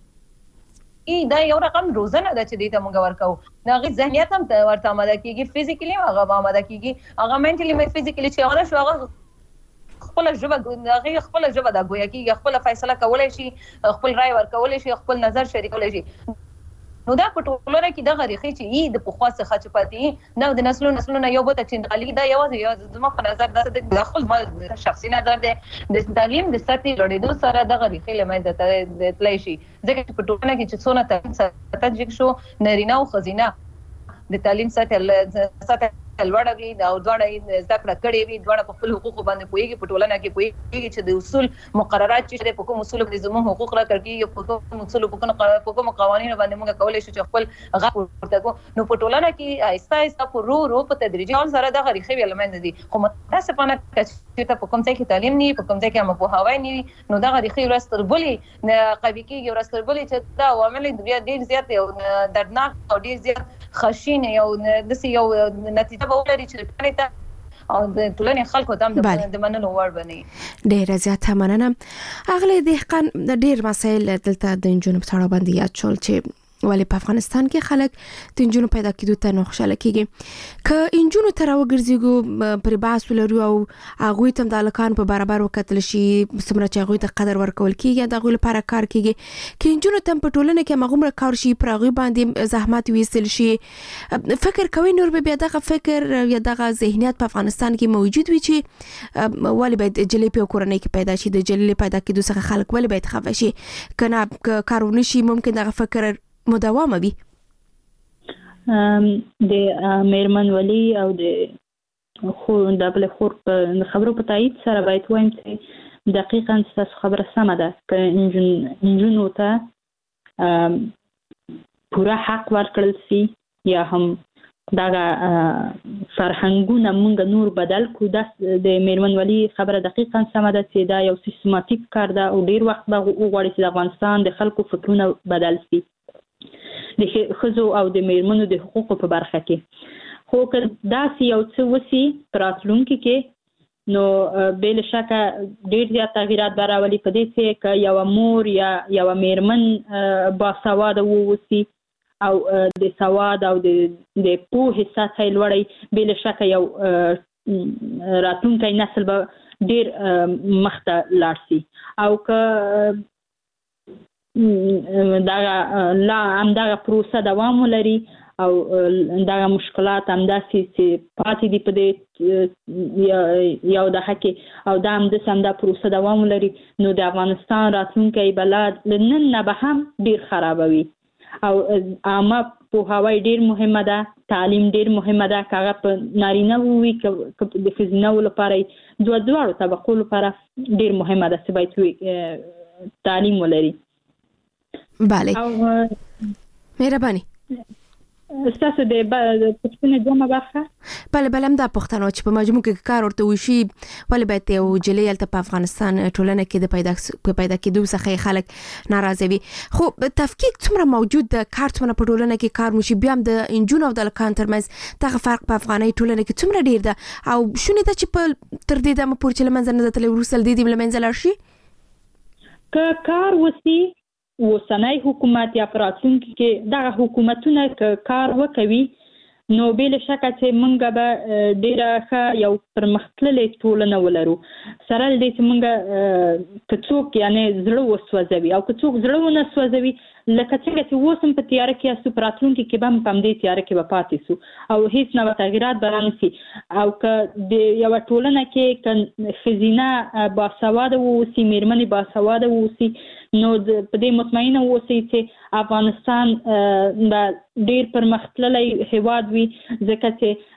کېږي دا یو رقم روزنه ده چې دې ته موږ ورکو دا غي ذهنیت هم ورته آماده کېږي فزیکلی هغه آماده کېږي هغه منټلی فزیکلی چې هغه شو هغه خپل ژبه هغه خپل ژبه د گویا کېږي خپل فیصله کولای شي خپل رائے ورکولای شي خپل نظر شریکولای شي نو دا په ټولنه کې د غریخي چې د پخوا څخه چې پاتې نو د نسلونو یو بل ته انتقالي دا یو زما په نظر د خپل شخصي نظر دی د تعلیم د سطحي لوړېدو سره د غریخي لمنځه ته تللی شي ځکه چې په ټولنه کې چې څونه تدریج شو نارینه او ښځینه د تعلیم سطح لوړه وي دا دواړه زده کړه کړې وي دواړه په خپل حقوقو باندې پوهېږي په ټولنه کې پوهېږي چې د اصول مقررات چې په کوم اصولو باندې زموږ حقوق راکړل کېږي په کوم اصولو په کوم قوانینو باندې موږ کولی شو چې خپل غږ پورته کړو نو په ټولنه کې آهسته آهسته په رو په تدریجي ډول سره دغه ریښې ویلمنځ دي خو متاسفانه چې په کوم ځای کې تعلیم نه په کوم ځای کې هم پوهاوی نه نو دغه ریښې ورځ تر بلې قوي کېږي ورځ تر بلې چې دا عوامل ډېر زیات یو دردناک او ډېر زیات خشین یو داسې یو نتیجه به ولري چې او د ټولنې خلکو ته هم د منلو وړ بني ډېر زیاته مننه اغلی دهقان ډېر مسایل دلته د انجونو په اړه باندې یاد شول چې ولی په افغانستان کې خلک د انجونو پیدا کېدو ته نه خوشاله کېږي که انجونو ته راوګرځېږو پر بحث ولرو او هغوی ته د هلکانو په برابر وکتل شي څومره چې هغوی ته قدر ورکول کېږي د هغوی لپاره کار کېږي که انجونو ته په ټولنه کې هماغومره کار شي پر هغوی باندې زحمت ویستل شي فکر کوئ نور به بیا دغه فکر یا دغه ذهنیت په افغانستان کې موجود وي چې ولې باید جلۍ په کورنۍ کې پیدا شي د جلۍ پیدا کېدو څخه خلک ولې باید خفه شي که نه کار ونه شي ممکن دغه فکر مداومه وي د میرمن ولی او د خو د بل خور په خبرو په تایید سره باید وایم چې دقیقاً تاسو خبره سمه ده که انجونو ته پوره حق ورکړل سي یا هم دغه فرهنګونه مونږ نور بدل کو د میرمن ولی خبره دقیقاً سمه ده چې دا یو سیستماتیک کار ده او ډیر وخت به وغواړي چې د افغانستان د خلکو فکرونه بدل سي د ښځو او د میرمنو د حقوقو په برخه کې خو که داسې یو څه وسي په راتلونکي کې نو بې له شکه ډېر زیات تغیرات به راولي په دې چې که یوه مور یا یوه میرمن باسواده واوسي او د سواد او د پوهې سطحه یې لوړی بې له شکه یو راتلونکی نسل به ډېر مخته لاړ سي او که دغه همدغه پروسه دوام ولري او دغه مشکلات همداسې چې پاتې دي په دې یو دهه کې او دا همداسې همدا پروسه دوام ولري نو د افغانستان راتلونکی به لا له نن نه به هم ډېر خرابه وي او عامه پوهاوی ډېر مهمه ده تعلیم ډېر مهمه ده که هغه په نارینه وي که د ښځینهو لپاره دواړو طبقو لپاره ډېر مهمه ده چې باید تعلیم ولري بله مهرباني ستاسو د پوښتنې دومره برخه بله هم دا پوښتنه چې په مجموع کې کار ورته وشي ولې باید یو جلۍ هلته په افغانستان ټولنه کې د پیدا کېدو څخه خلک ناراضه وي خو تفکیک څومره موجود ده کار څومره په ټولنه کې کار وشي بیا هم د انجونو او د هلکانو ترمنځ دغه فرق په افغاني ټولنه کې څومره ډېر ده او شونې ده چې په تر دې دمه پورې چې له منځه نه ده تللی وروسته له دې له منځه لاړ شي که کار وسي اوسنی حکومت یا په راتلونکي کې دغه حکومتونه که کار وکوي نو بې له شکه چې موږ به ډېره ښه یو پرمختللې ټولنه ولرو سره له دې چې موږ که څوک یعنې زړه وسوځوي او که څوک زړه ونه سوځوي لکه څنګه چې اوس هم په تیاره کې یاستو په راتلونکي کې به هم په همدې تیاره کې به پاتې سو او هیڅ نوع تغیرات به رانسي او که د یوه ټولنه کې که ښځینه باسواده واوسي میرمنې باسواده واوسي نو په دې مطمئنه واوسئ چې افغانستان به ډېر پرمختللی هیواد وي ځکه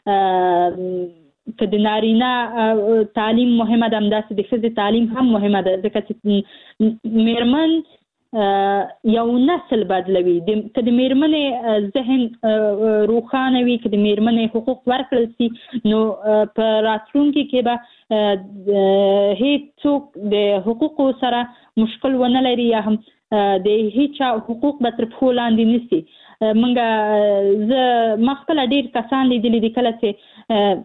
چې که د نارینه تعلیم مهمه ده همداسې د ښځې تعلیم هم مهمه ده ځکه چې میرمن یو نسل بدلوي. که د میرمنې ذهن روښانه وي، که د میرمنې حقوق ورکړل شي، نو په راتلونکي کې به هیڅوک د حقوقو سره مشکل ونه لري یا هم د هیچا حقوق به تر پښو لاندې نشي. ما خپله ډېر کسان لیدلي دي کله چې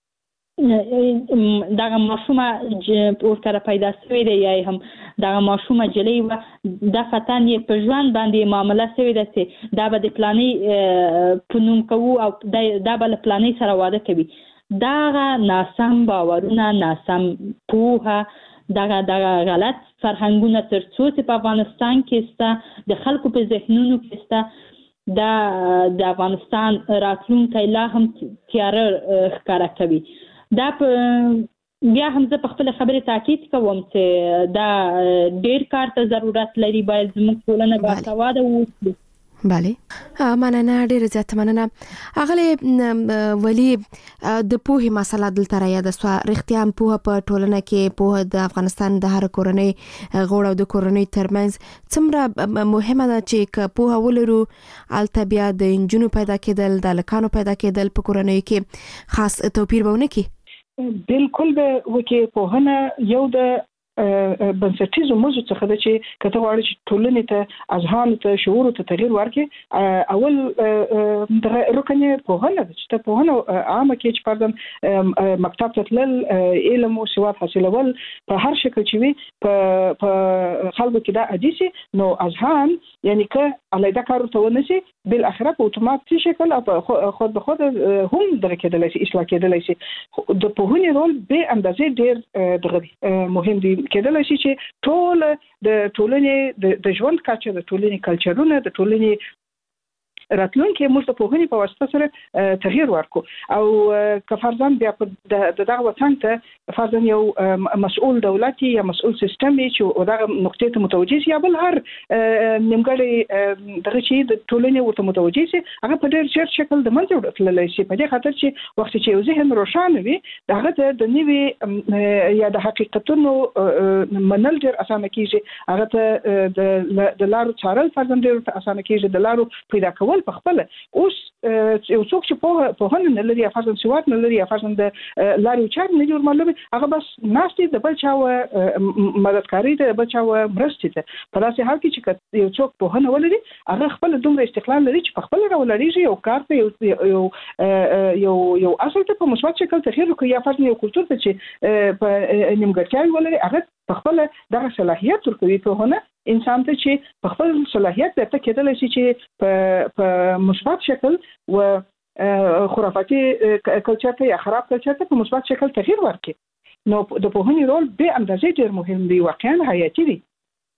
دغه ماشومه ورسره پیدا شوې ده یا هم دغه ماشومه جلۍ وه، دفعتاً یې په ژوند باندې معامله شوې ده چې دا به د پلانۍ په نوم کوو او دا به له پلانۍ سره واده کوي. دغه ناسم باورونه، ناسم پوهه، دغه غلط فرهنګونه تر څو چې په افغانستان کې شته، د خلکو په ذهنونو کې شته، د افغانستان راتلونکی لا هم تیاره ښکاره کوي. دا بیا هم زه په خپل خبرې تاکید کوم چې دا ډیر کار ته ضرورت لري. باید زموږ ټولنه باسواده واوسي. بله، مننه، ډیره زیاته مننه. اغلی ولی د پوهې مسله دلته راياده سوه. رښتیا هم پوهه په ټولنه کې، پوهه د افغانستان د هر کورنۍ غوړ او د کورنۍ ترمنځ څومره مهمه ده چې که پوهه ولرو، هلته بیا د نجونو پیدا کېدل، د هلکانو پیدا کېدل په کورنیو کې خاص توپیر به ونه کړي. بالکل به وکړي. پوهنه یو د بنسټیزو موضوع څخه ده چې کته غواړي چې ټولنې ته، اذهان ته، شعور ته تغییر ورکړي. اول د رکن پوهنه ده چې ته پوهنه عامه کې چې پردم مکتب ته تلل، علم او سواد حاصلول په هر شکل چې وي په خلکو کې دا عادي، نو اذهان یعنی که علیده کار ته ونشي، بل اخره په اتوماتیک شکل او خود به خود هم درک کېدلی شي، اصلاح کېدلی شي. د پوهنې رول به اندازې ډیر دغه مهم دی. کېدلی شي چې ټول د ټولنې د ژوند کچه، د ټولنې کلچرونه، د ټولنې راتلونکي موږ د پوهنې په واسطه سره تغییر ورکو. او که فرضاً بیا د دغه وطن ته فرضاً یو مسؤل دولتي یا مسؤل سیستم چې دغه نقطې ته متوجه شي، یا بل هر نیمګړی دغه چې د ټولنې ورته متوجه شي، هغه په ډېر ژر شکل د منځه تللی شي. په دې خاطر چې وخت چې یو ذهن روښانه وي، هغه ته د نوي یا د حقیقتونو منل ډېر اسانه کېږي. هغه ته د لارو څارل فرضاً ډېر اسانه کېږي، د لارو پیدا کول په خپل. اوس یو څوک چې پوهنه نه لري، یا فرضاً سواد نه لري، یا فرضاً د لارې چارې نه جوړ معلومي، هغه بس ناستې د بل چا مددکاري ته، د بل چا مرستې ته. په داسې حال کې چې یو څوک پوهنه ولري، هغه خپل دومره استقلال لري چې په خپل راولړېږي، یو کار ته یو اصل ته په مثبت شکل تغییر وکړي، یا فرضاً یو کلتور ته چې په نیمګړتیاوې ولري، هغه په خپل دغه صلاحیت ورکوي. پوهنه انسان ته چې په خپل صلاحیت درته کېدلی شي چې په مثبت شکل و خرافاتي کلچر ته یا خراب کلچر ته په مثبت شکل تغییر ورکړي. نو د پوهنې رول به اندازې ډېر مهم دی، واقعا حیاتي دی.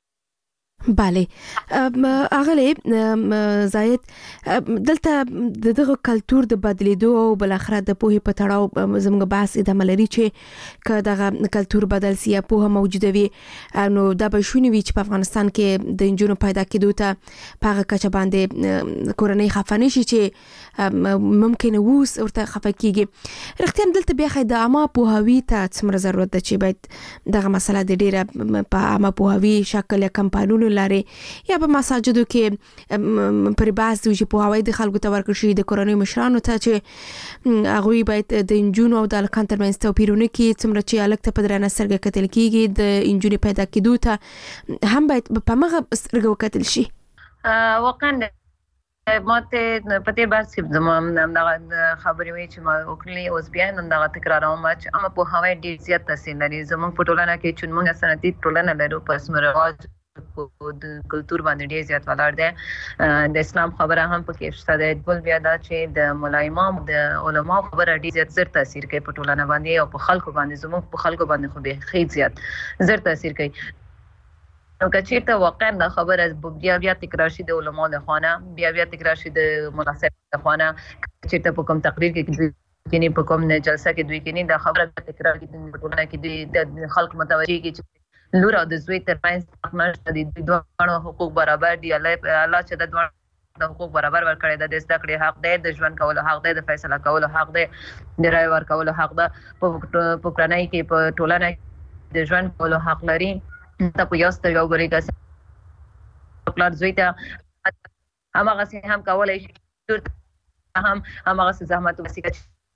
بله، اغلی زاید دلته دغه کلتور د بدلیدو او بل اخره د پوهې په تړاو زموږ بحث ادامه لري چې که دغه کلتور بدل سي یا پوهه موجوده وي، نو دا به شونې وي چې په افغانستان کې د نجونو پیدا کېدو ته په هغه کچه باندې کورنۍ خفه نشي چې ممکن اوس ورته خفه کېږي. رښتیا دلته بیا د عامه پوهاوي ته څومره ضرورت ده چې باید دغه مسله د ډېره په عامه پوهاوي شکل یا کمپاینونو لري، یا په مساجدو کې پر بحث دی چې پوهاوی د خلکو ته ورکړل شي، د کورنۍ مشرانو ته چې هغوی باید د نجونو او د هلکانو ترمنځ توپیرونه کړي، څومره چې هلک ته په درنه سترګه کتل کېږي، د نجونې پیدا کېدو ته هم باید په همغه سترګه وکتل شي. واقعا ما ته پته بحث کې زموږ دغه خبرې وي چې ما وکړلې، اوس بیا هم دغه تکراروم چې اما پوهاوی ډېر زیات تاثیر لري. زموږ په ټولنه کې چې موږ سنتي ټولنه لرو، په رسم رواج د کلتور باندې ډېر زیات ولاړ دی. د اسلام خبره هم پکې شته ده. بل بیا دا چې د مولا امام د علماء خبره ډېر زیات زر تاثیر کوي په ټولنه باندې او په خلکو باندې. زموږ په خلکو باندې خو به خېټ زیات زر تاثیر کوي. نو که چېرته واقعا دا خبره بیا تکرار شي د علماء د خوانه، بیا تکرار شي د مولا صاحب د خوانه، چېرته په کوم تقریر کې کینی، په کوم جلسه کې دوی کینی، دا خبره تکرار کې په ټولنه کې د خلک متوجه کی چې لور او د زوی ترمنځ نشته دي، دوه حقوق برابر دي. الله چې د دوه د حقوق برابر ورکړي، د زده کړې حق دی، د ژوند کولو حق دی، د فیصله کولو حق دی، د رای ورکولو حق ده. په کورنۍ کې په ټولنه کې د ژوند کولو حق لري. ته په یو سترګه وګورې پلار زوی ته هغه سي هم کولای شي هم هغه زحمت وسیله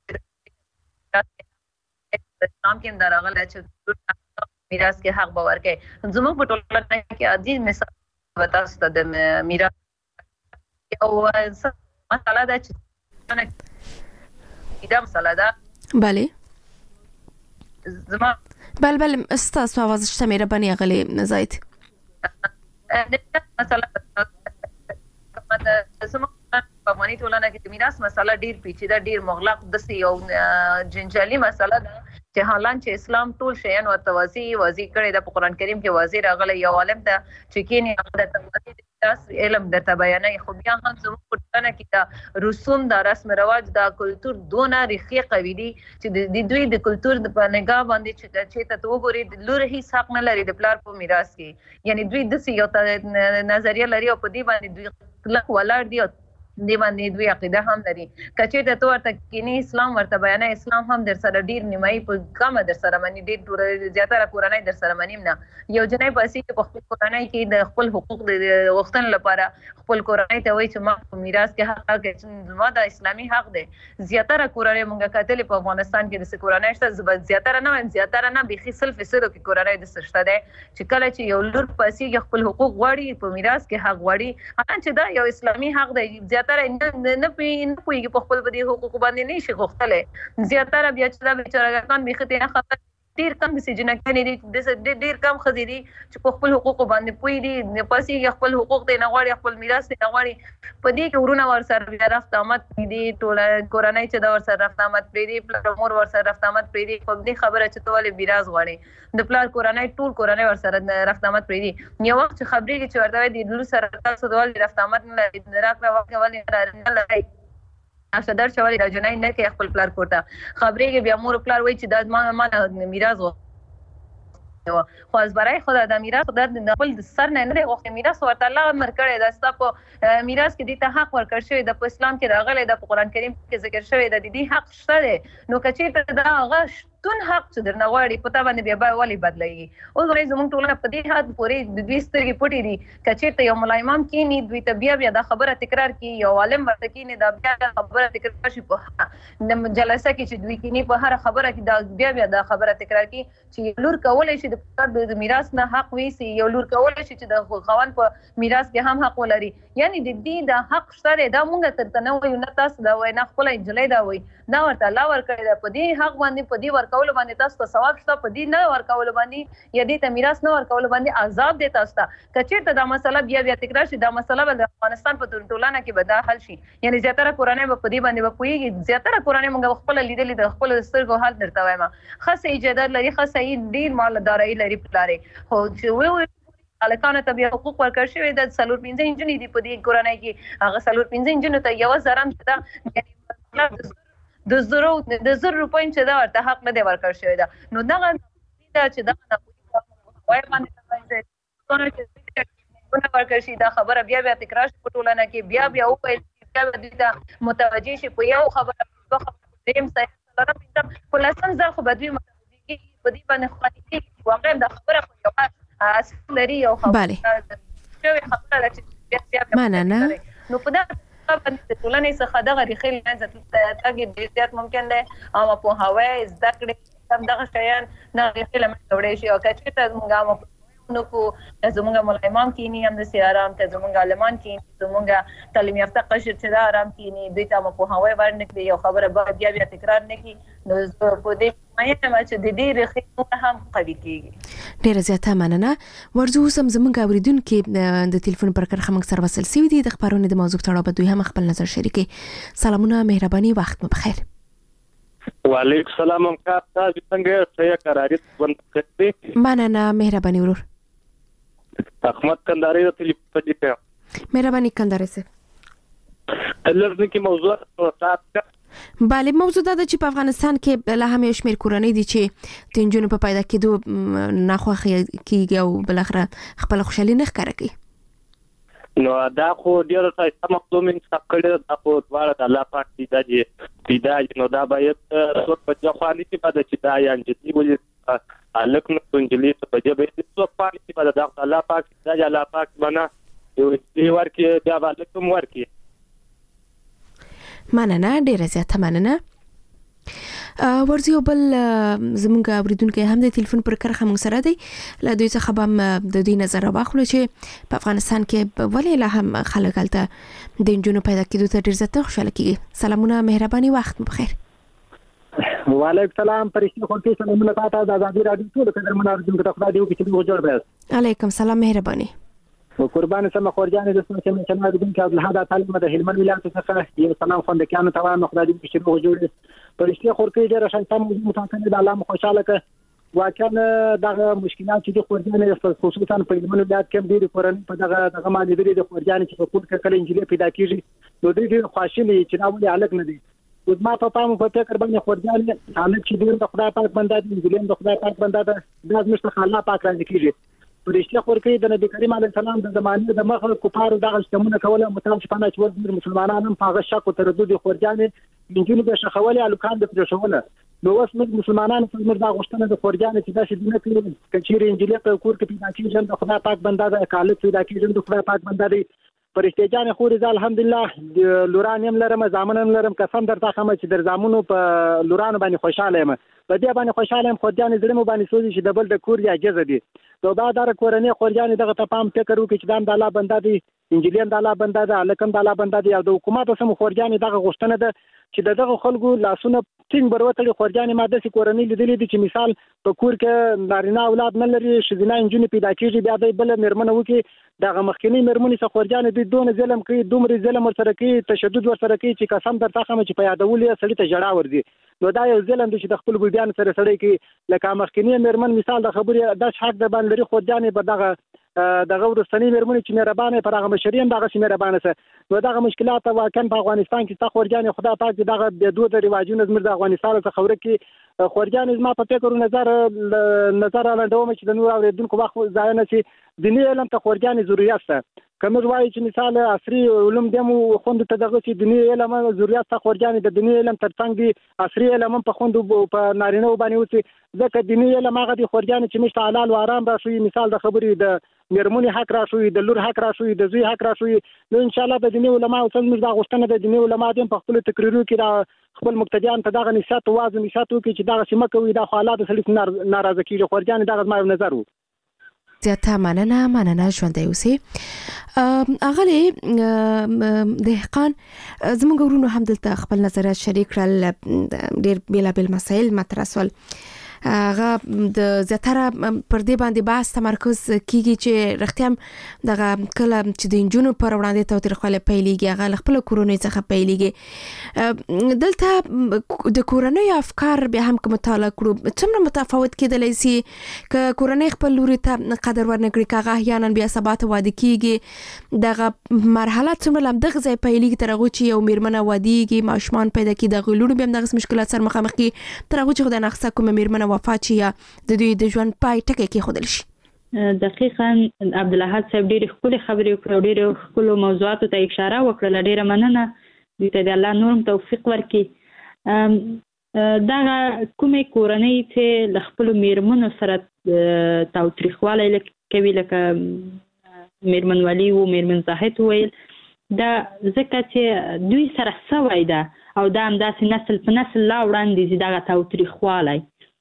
اسلام کې دراغله چې میراث کې حق باور کوي زموږ په ټولنه کې عادي مثال وتاسو د میراث او مسله ده چې دا مسله ده بله زما بله استاسو आवाज شته مهرباني غلي زاید مسله زما په افغاني ټولنه کې د میراث مسله ډیر پیچیده ډیر مغلق د یو جنجالي مسله ده چې حالان چې اسلام ټول شیان او توازی وازی کړي د قرآن کریم کې وازی راغلی یو عالم ته چې کینی د توازی علم د بیانې خو بیا هم زموږ په ټولنه کې د رسوم د رسم رواج د کلچر دونه ریخي قوي دي چې د دوی د کلچر د نگاه باندې چې ته وګوري د لور هیڅ حق نه لري د پلار په میراث کې یعنی دوی د یو نظریه لري او په دې باندې دوی کلک ولاړ دي دی باندې دوی عقیده هم لري کچې ته تو ورته کینی اسلام ورته بیان اسلام هم در سره ډیر نیمای په کم در سره منی ډیر زیاتره قرآنی در سره منیم نه یو جنې پاسې په خپل قرآنی کې د خپل حقوق د وختن لپاره خپل قرآنی ته وایي چې ما په میراث کې حق کې ما د اسلامي حق دی زیاتره قرآنی مونږه کتل په افغانستان کې د قرآنی شته زیاتره نه بيخي 100% کې قرآنی د سشته ده چې کله چې یو لور پاسې خپل حقوق غواړي په میراث کې حق غواړي چې دا یو اسلامي حق دی زیاتره نه پوهیږي په خپل بدی حقوق باندې نه شي غوښتل زیاتره بیا چې دا بیچارهګان بيخته نه خبر ډیر کم د سجن کې نه دي ډیر کم خزيري چې په خپل حقوق باندې پوي دي نه پاسي خپل حقوق ته نه غواړي خپل میراث ته نه غواړي په دې کې ورونه ور سره بیا رافت آمد دي ټول قرآنی چې دا ور سره رافت آمد پری دي پلمور ور سره رافت آمد پری دي په دې خبره چې توله میراث غواړي د پلار قرآنی ټول قرآنی ور سره رافت آمد پری دي یو وخت خبرې چې ورته دي د سره تاسو ډول رافت آمد نه راکړه ولې نه لای اشدار چوالي د جنای نه کې خپل پلار کوته خبرې کې بیا مور پلار وای چې د ما میراث خو از برای خدا د میراث د خپل سر نه نه غوښتي میراث ورته الله امر کړی دا ستاسو میراث کې د ته حق ورکړ شوی د اسلام کې راغلی د قرآن کریم کې ذکر شوی د دې حق شته نو کچې ته دا غش تون حق چې درنه غواړي پتا باندې بیا والی بدلایي او غوړي زموږ ټولنه په دې حد پورې د دوی سترګې پټې دي کچې ته یو ملای امام کینی دوی ته بیا دا خبره تکرار کی یو عالم ورته کینی دا بیا خبره تکرار شي په جلسه کې چې دوی کینی په هر خبره کې دا بیا دا خبره تکرار کی چې لور کولای شي د میراث نه حق ویسي یو لور کولای شي چې د خوان په میراث کې هم حق ولري یعنی د دې د حق شته دا مونږ تر تنوع نه تاسو دا وای نه خپل جلې دا وای دا ورته الله ورکړي دا په دې حق باندې په دې ورکول باندې تاسو ته ثواب شته په دې نه ورکول باندې یا دې ته میراث نه ورکول باندې عذاب دی تاسو ته کچېرته دا مسله بیا تکرار شي دا مسله د افغانستان په ټولنه کې به دا حل شي یعنی زیاتره قرآنی په دې باندې وپويږي زیاتره قرآنی موږ خپل لیدلې د خپل سترګو حال درته وایم خاصه ایجادات لري خاصه ډیر مالداري لري پلاره خو چې وې الکانه ته بیا حقوق ورکړ شوی د سلور 15 انجنې دی په دې قرآنی کې هغه سلور 15 انجنې ته یو زرم شته د زرو روپۍ چې دا ورته حق نه دی ورکړ شوی دا نو دا چې دا وای باندې ورکړ شي دا خبره بیا تکرار شي په ټولنه کې بیا وایي بیا د متوجي شي په یو خبره دیم سره خلاصن زه خو بدوی متوجي په دې باندې خالي واقعا دا خبره یو اصل لري او خبره چې مننه نو په دا باندې ټولنې څخه دغه ریخل نه تاګي د زیات ممکن ده او په هوا زده کړې هم دغه شیان نه ریخل مې جوړې شي او کچې ته موږ نو کو زمونږ ملایمان کینی هم د سیارام ته زمونږ علمان کینی زمونږ تعلیم یافته قشر چې دا آرام کینی دوی ته په هوا ورنکړي یو خبره بیا تکرار نه کی نو په دې معنی چې د دې رخي هم قوي کیږي ډیره زیاته مننه ورزو سم زمونږ اوریدونکو د ټلیفون پر کرخه موږ سره وصل سوي دي د خبرونې د موضوع تړاو به دوی هم خپل نظر شریکي سلامونه مهرباني وخت مو بخیر وعلیکم السلام امکان تاسو څنګه سیا قرارید بند کړئ مننه مهرباني ورور احمد کنداری د ټلیفون په دې مهرباني کنداری سه لږ کې موضوع تاسو بله موضوع دا چې په افغانستان کې له هم یو شمېر کورنۍ دي چې د نجونو په پیدا کېدو ناخوښه کېږي او بالاخره خپل خوشحالي نه ښکاره کوي نو دا خو ډیره ښایسته مخلوم انتخاب کړی دا خو دواړه د الله پاک پیدا نو دا باید څوک په ځخوالي کې باید چې دا یا انجلي ولې الک نو انجلي په جبه څوک پانی کې باید د الله پاک دا الله پاک بنا یو ورکې بیا به لکم ورکې. مننه، ډیره زیاته مننه. ورځي بل زمونږ اوریدونکو هم د ټلیفون پر کرخه موږ سره دی. له دوی څخه به د دوی نظر واخلو چې په افغانستان کې ولې لا هم خلک هلته د نجونو پیدا کېدو ته ډېر زیات خوشاله کېږي. سلامونه، مهرباني، وخت مو بخیر. وعلیکم السلام. پرشتي خو کې سلامونه تاسو ته د آزادي رادیو ټول قدرمن اوریدونکو ته خدای دې وکړي چې موږ جوړ بیاست. علیکم سلام، مهرباني. قربان سم خورجان د سمه چې نه د عبدالحد تعلیم د هلمند ولایت څخه یو سلام خوندکانو ته وایم خدای دې وکړي چې موږ جوړ پرشتي خو کې ډېر شانته متاکنه د الله خوشاله ک واقعا دغه مشکلات چې د خورجان خصوصا په هلمند ولایت کې ډېر کورنۍ په دغه باندې ډېر د خورجان چې په کور کې کله انجلې پیدا کیږي نو ډېر خوشاله چې راولي الګ نه دي. ما په پام په فکر باندې خورجان حالت چې ډېر د خدای پاک بنده دي، انجلې د خدای پاک بنده ده، دا زموږ الله پاک راځي کیږي. پرشتي خور کې د نبی کریم علیه السلام د زمانه د مخ کفارو دغه شتمونه کوله متاسفانه چې ورته مسلمانانو په هغه شک او تردید خورجان انجینو د شخولې الکان د پرشوله. نو اوس موږ مسلمانانو په موږ د غوښتنه د خورجان چې دا شي دینه کې کچېری انجیل په کور کې پیدا کیږي د خدای پاک بنده د کالت پیدا کیږي د خدای پاک بنده دی. پرشتي جان خوري ز الحمدلله لورانیم لرم زامنم لرم قسم درته خم چې در زامنو په لورانو باندې خوشاله یم. په دې باندې خوشاله یم خورجان زړه مو باندې سوزي چې د بل د کور یا جزه دي. نو دا در کورنۍ خورجان دغه ته پام فکر وکړي چې د الله بنده دي، انجیلین د الله بنده ده، الکم د الله بنده دي او د حکومت سم خورجان دغه غوښتنه ده چې دغه خلکو لاسونه ټینګ بروتړي. خورجان ما د کورنۍ لیدلې دي چې مثال په کور کې نارینه اولاد نه لري، شذینه انجونی پیدا کیږي، بیا د بل مرمنه وکي دغه مخکنی مرمنې څخه خورجان دي دون ظلم کوي، دومره ظلم ورسره کوي، تشدد ورسره کوي چې قسم درته خم چې په یادولې سړی ته جړا ورځي. نو دا یو ظلم دی چې د خپل بیان سره سړی کې لکه مخکنی مرمن مثال د خبرې د حق د باندې لري خورجان به دغه ورستنی مرمنې چې مهربانه پر هغه مشریم دغه چې مهربانه سره نو دغه مشکلات واقعا په افغانستان کې تا خورجان خدای پاک دغه د دوه د رواجونو زموږ د افغانستان څخه خبره کې خورجان زما په فکر نظر لاندوم چې د نور اوریدونکو وخت ځای نه شي دیني علم ته خورجان ضرورت ده. کوم وایي چې مثال عصري علوم دمو خوند ته دغه چې دیني علم ضرورت ته خورجان د دیني علم ترڅنګ دي عصري علم په خوند په نارینه باندې وتی ځکه دیني علم هغه دي خورجان چې مشت حلال و آرام راشي مثال د خبرې د مرمونی حق راشي د لور حق راشي د زوی حق راشي. نو ان شاء الله د دیني علماء او څنګه د غوښتنه د دیني علماء دیم په خپل تقریرونو کې خپل مقتدیان ته دغه نصيحت او واعظ نصيحت وکړي چې دغه سیمه کوي د حالات سلیت ناراضه کیږي. خورجان دغه ما نظر وو. زیاته مننه ژوندۍ اوسئ. اغلی دهقان زموږ ورونو هم دلته خپل نظریات شریک کړل، ډېر بیلابیل مسایل مطرح شول. هغه د زیاتره پر دې باندې بحث تمرکز کیږي چې رښتیا دغه کله چې د انجونو پر وړاندې تاوتریخوالی پیلېږي هغه له خپل کورنۍ څخه پیلېږي. دلته د کورنۍ افکار بیا هم که مطالعه کړو څومره متفاوت کېدلی سي که کورنۍ خپل لوري ته قدر ورنکړي که هغه احیانا بیا سبا ته واده کېږي دغه مرحله څومره له همدغه ځای پیلېږي تر هغو چې یو میرمنه وادېږي ماشومان پیدا کړي دغه لوڼو بیا همدغسې مشکلات سره مخامخ کړي تر هغو چې خدای ناخسته کومه میرمنه وفات شي یا د دوی د ژوند پای ټکی کېښودل شي. دقیقاً عبدالحد صاحب ډېرې ښکلې خبرې وکړې او ډېرو ښکلو موضوعاتو ته اشاره وکړله. ډېره مننه، دوی ته د الله نور توفیق ورکړي. دغه کومې کورنۍ چې له خپلو میرمنو سره تاوتریخوالی کوي لکه میرمنولي و میرمن زاهد وویل دا ځکه چې دوی سره سوی ده او دا همداسې نسل په نسل لا وړاندې ځي دغه تاوتریخوالی.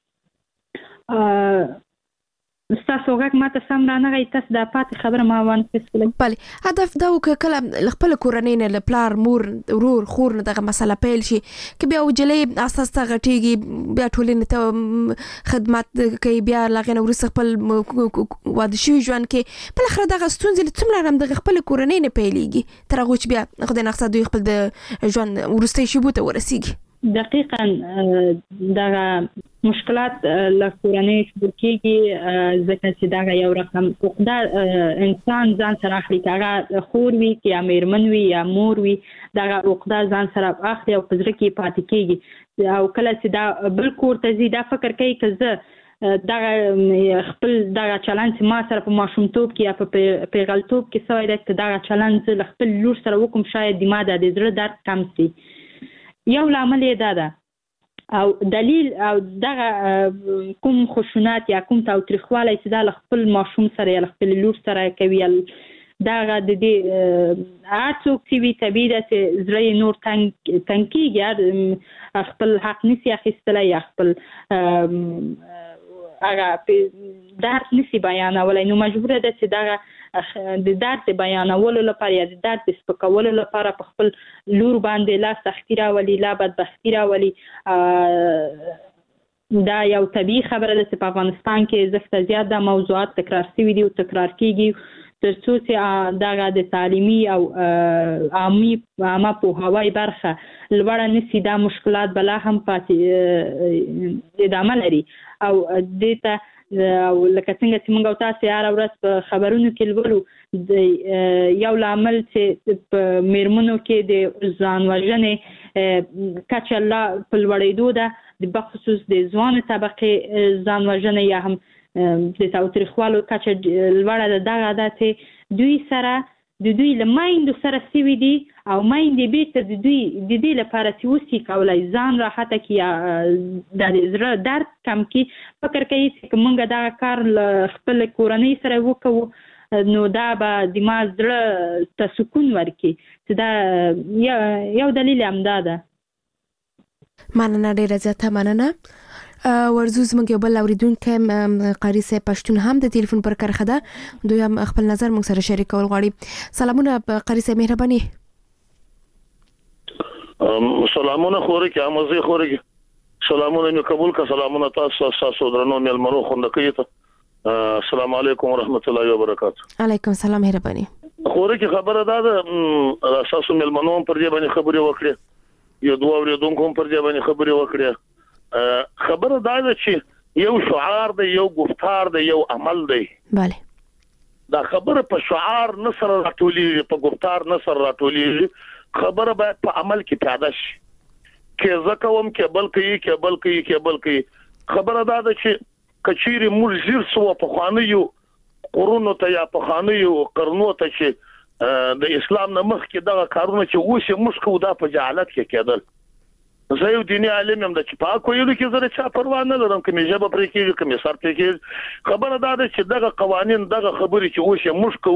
ستاسو غږ ماته سم رانغی، تاسو دا پاتې خبره ما وانخیست کړئ. بله هدف دا و که کله له خپله کورنۍ نه له پلار مور ورور خور نه دغه مسله پیل شي که بیا وجلۍ اساس ته غټېږي بیا ټولنې ته خدمت کوي بیا له هغې نه وروسته خپل واده شوي ژوند کې بالاخره دغه ستونزې څومره هم دغه خپلې کورنۍ نه پیلېږي تر هغو چې بیا خدای ناخسته دوی خپل د ژوند وروستۍ شېبو ته ورسېږي. دقیقاً دغه مشکلات له کورنۍ شروع کېږي ځکه چې دغه یو رقم عقده انسان ځان سره اخلي که هغه خور وي که یا میرمن وي یا مور وي دغه عقده ځان سره اخلي او په زړه کې پاتې کېږي او کله چې دا بل کور ته ځي دا فکر کوي که زه دغه خپل دغه چلند چې ما سره په ماشومتوب کې یا په پیغلتوب کې سوی دی که دغه چلند زه له خپل لور سره وکړم شاید د ما د زړه درد کم شي. یو لامل یې دا ده او دلیل او دغه کوم خشونت یا کوم تاوتریخوالی چې دا له خپل ماشوم سره یا له خپل لور سره کوي دا د دې هڅو چې وی طبيعي ده چې زړه نور تنکیږي خپل حق نسی اخیستلای یا خپل هغه درد نسی بیانولای نو مجبوره ده چې دا د درد بیانولو لپاره یا د درد سپکولو لپاره په خپل لور باندې لا سختي راولي لا بدبختي راولي. دا یو طبيعي خبره ده چې په افغانستان کې زفته زیات د موضوعات تکرار شوي دي او تکرار کیږي تر څو چې دا د تعلیمي او عامه پوهاوی برخه لوړه نسی دا مشکلات بلا هم پاتې ادامه لري او دې ته لکه څنګه چې موږ تاسو هر ورځ په خبرونو کې لولو د یو لامل چې په میرمنو کې د ځان وژنې کچه لا په لوړېدو ده د بخصوص د ځوان طبقې ځان وژنې یا هم د تاوتریخوالو کچه لوړه ده. دغه ده چې دوی سره د دوی له مایندو سره سوي دي او مایندې بیرته د دې لپاره چې وسي کولای ځان راحته کړي یا د زړه درد کم کړي فکر کوي چې موږ دغه کار له خپل کورنۍ سره وکړو نو دا به دما زړه ته سکون ورکړي چې دا یو دلیل همدا ده. مننه ډیره زیاته مننه. ورزو زموږ یو بل اوریدونکو قاری صاحب پښتون هم د ټلیفون پر کرخه ده دوی هم خپل نظر موږ سره شریکول غواړي. سلامونه قاری صاحب مهرباني. سلامونه خوري کې امزي خوري سلامونه مې قبول کا سلامونه تاسو درنو ملمنو خوندکې ته السلام علیکم ورحمت الله وبرکاته. علیکم السلام مهرباني. خوري کې خبره ده اساسو ملمنو پر دې باندې خبري وکړي یو دوه اوریدونکو پر دې باندې خبري وکړي. خبره دا ده چې یو شعار دی یو گفتار دی یو عمل دی. bale دا خبره په شعار نصر راټولېږي په گفتار نصر راټولېږي خبره باید په عمل کې پیاده شي کې زکوم کې بلکې خبره دا ده چې کچيري موږ زیر سو په خوانیو قرونو ته یا په خوانیو قرنو ته چې د اسلام نه مخ کې دغه کارونه چې اوسه مشکو دا په جهالت کې کېدل. زه یو دیني عالم هم د چې پاک ویلو کې زره چا پروا نه لرم کومې جبه پرې کېږي کومې سر پرې کېږي. خبره دا ده چې دغه قوانين دغه خبرې چې اوسه مشکو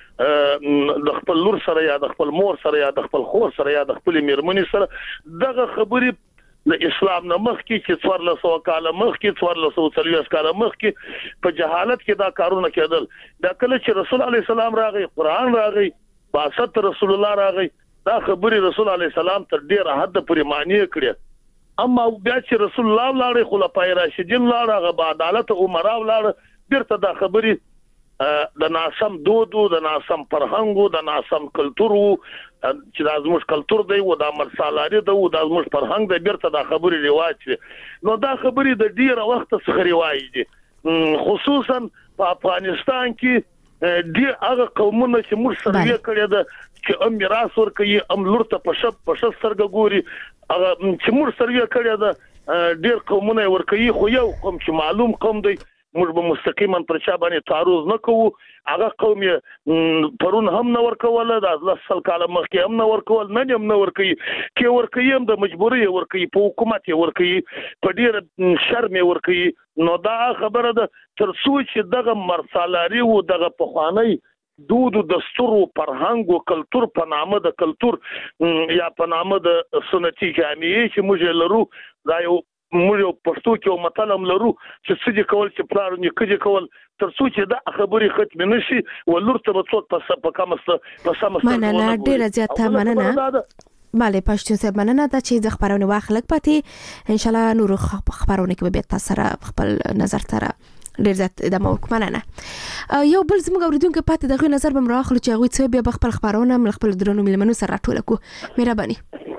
د خپل لور سره یا د خپل مور سره یا د خپل خور سره یا د خپل میرمنې سره دغه خبرې د اسلام نه مخ کې چې 1400 کال مخ کې 1440 کال مخ کې په جهالت کې دا کارونه کېدل. دا کله چې رسول الله سلام راغی قران راغی باسط رسول الله راغی دا خبري رسول الله سلام تر ډیر حد پورې معنی کړې. اما بیا چې رسول الله لاړ خلفای راشدین لاړ غو عدالت عمره لاړ بیرته دا خبري د ناسم دودو د ناسم فرهنګو د ناسم کلتورو چې د ازموش کلتور دی او د مرسالاري دی او د ازموش فرهنګ دی بیرته دا خبري رواج نو دا خبري د ډیر وخت څخه رواج دي خصوصا په افغانستان کې دی هغه قومونه چې موږ سره یې کړی ده چې ام میراث ورکوي ام لورته په سرګ ګوري هغه چې موږ سره یې کړی ده ډیر قومونه ورکوي خو یو قوم چې معلوم قوم دی موږ به مستقیما پر چا باندې تعرض نه کوو هغه قوم پرون هم نه ورکول د 10 کال مخکې هم نه ورکول نه هم نه ورکوي کې ورکوي هم د مجبوري ورکوي په حکومت ورکوي په ډیر شرم ورکوي. نو دا خبره ده تر څو چې دغه مرسالاري او دغه پخوانی دود دستور او فرهنګ او کلتور په نامه د کلتور یا په نامه د سنتي جامعې چې موږ لرو دا یو موږ پښتو کې یو متل هم لرو چې سږي کول چې پلار نه کړي کول تر څو چې دا خبري ختم نشي ولور ته څوک په کمسته په سمسته مننه ډیره زیاته مننه. bale پښتون صاحب مننه دا چې د خبرونه واخلک پاتې ان شاء الله نور خبرونه کې به تاسو سره خپل نظر تر ډیر زیات ادامه وکمنه. یو بل زموږ اوریدونکو پاتې دغه نظر به مراخلو چې هغه څه به خپل خبرونه خپل درنو ملمنو سره راټول کو. مهرباني.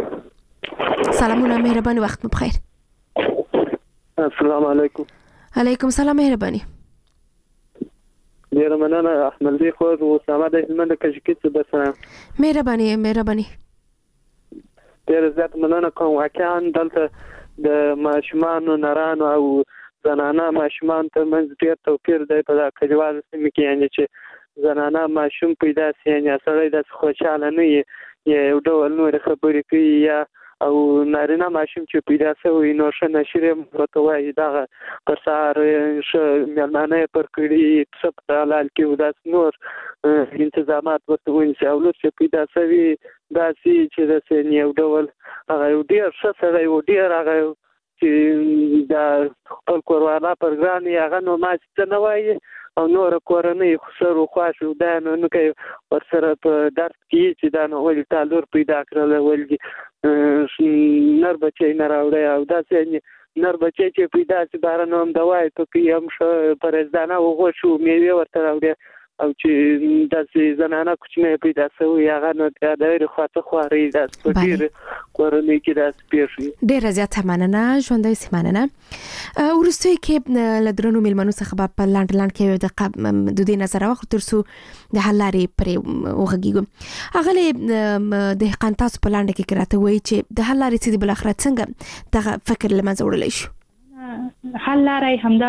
سلامونه مهرباني وخت مو بخیر. السلام علیکم. علیکم السلام مهرباني. ډیر مننه احمد دی خو اسامه د هلمند کجکیت د سلام. مهرباني. ډیر زیات مننه کوم واقعا دلته د ماشومان نرانو او زنانه ماشومان ته منځ ډیر توپیر دی په کلیوال سیمه کې یعنی چې زنانه ماشوم پیدا سي یعنی سړی د خوشاله نه یو ډول نور خبرې کوي یا او نارینه ماشوم چې پیدا شوی نو ښه نشری ورته وایي دا قصار ښه مېلمانه پر کړي څه په حلال کې وداس نور انتظامات ورته ونیسي او لوڅ پیدا شوی داسې چې د سن یو ډول هغه یو ډېر ښه سړی و ډېر هغه چې دا خپل کوروالا پر ګران یې هغه نو ما څه نه وایي او نور کورنۍ خسر او خواش دا نو کوي ورسره په درس کې چې دا نو ولې تعلق پیدا کړل ولې نر بچي نه راوړي او دا څنګه نر بچي چې پیدا چې بارنه هم دواي ته کې هم ش پرېزدانه وغو شو میوه ورته راوړي او چې داسې زنانه کوچنۍ پیدا شوی هغه نو د ډېر خاطر خواري د سپیر کورنۍ کې د سپیر ډېر زیات مننه ژوندۍ سیمانه ورسته کې لدرونو ملمنو څخه په لاند کې د دې نظر واخ ترسو د حلاري پرې وغږیږي هغه د قانتاس په لاند کې کراته وای چې د حلاري چې بل اخرت څنګه دغه فکر لمنځه وړل شي حلاري همدا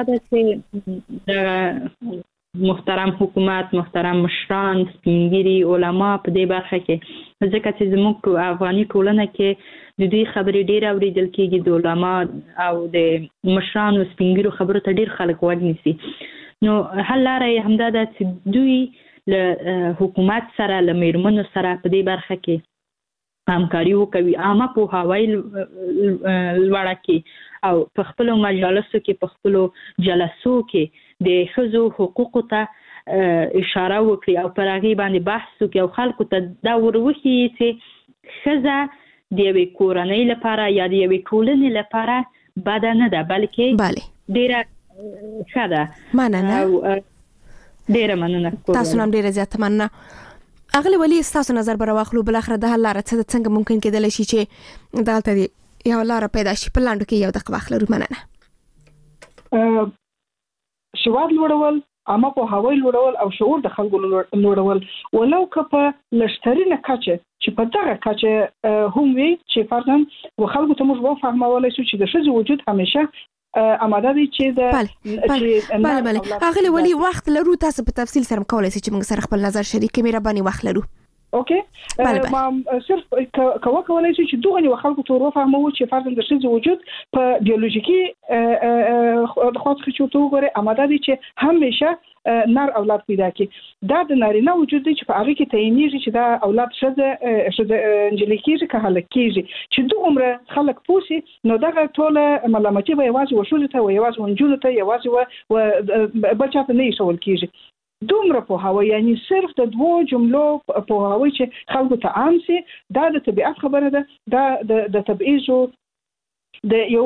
د محترم حکومت محترم مشران سپینګری علما په دې برخه کې ځکه چې زموږ افغاني ټولنه کې د دې خبرې ډېر اوریدل کېږي د علما او د مشران او سپینګرو خبرو ته ډېر خلک وګنيسي نو حل لاره همدا ده چې دوی له حکومت سره له میرمنو سره په دې برخه کې همکاري وکوي عامه پوهاوی لوړه کړي او په خپل مجالسو کې په خپل جلسو کې د ښځو حقوقو ته اشاره وکړي او پر هغه باندې بحث وکړي او خلکو ته دا وروخي چې ښځه د یوې کورنۍ لپاره یا د یوې ټولنې لپاره بد نه ده بلکې ډیره ښه ده مننه ډیره مننه تاسو هم ډیره زیات مننه اغلی ولی تاسو نظر بر واخلو بل اخر د حل لاره څنګه ممکن کېدل شي چې دالته دی یو لاره پیدا شي په لاندو کې یو دغه واخلو مننه شواد لوړول اما په هوای لوړول او شعور د خلکو لوړول ولو که په لشترینه کچه چې په دغه کچه هم وي چې فرضاً و خلکو ته موږ وفهمولای شو چې د ښځې وجود همیشه اماده دي چې د بله هغه ولی وخت لرو تاسو په تفصیل سره کولای شئ چې موږ سره خپل نظر شریک کړئ مهرباني وخت لرو اوکې ما صرف کولای شي چې دوه خلکو ته وفهمو چې فرضاً د ښځې وجود په بیولوژیکي خاطر چې تو غره اماده دي چې همیشه نر اولاد پیدا کی دا د نارینه وجود دی چې په هغه کې تعینېږي چې دا اولاد ښځه انجلي کېږي که هلک کېږي چې دوه عمره خلک پوسي نو دغه ټوله ملامتي به یوازې وشول ته یوازې ونجول ته یوازې بچا ته نه ایښول کېږي دومره په هوا یعنی صرف د دوه جملو په هوا چې خلکو ته عام سي دا د طبيعت خبره ده دا د تبعیض د یو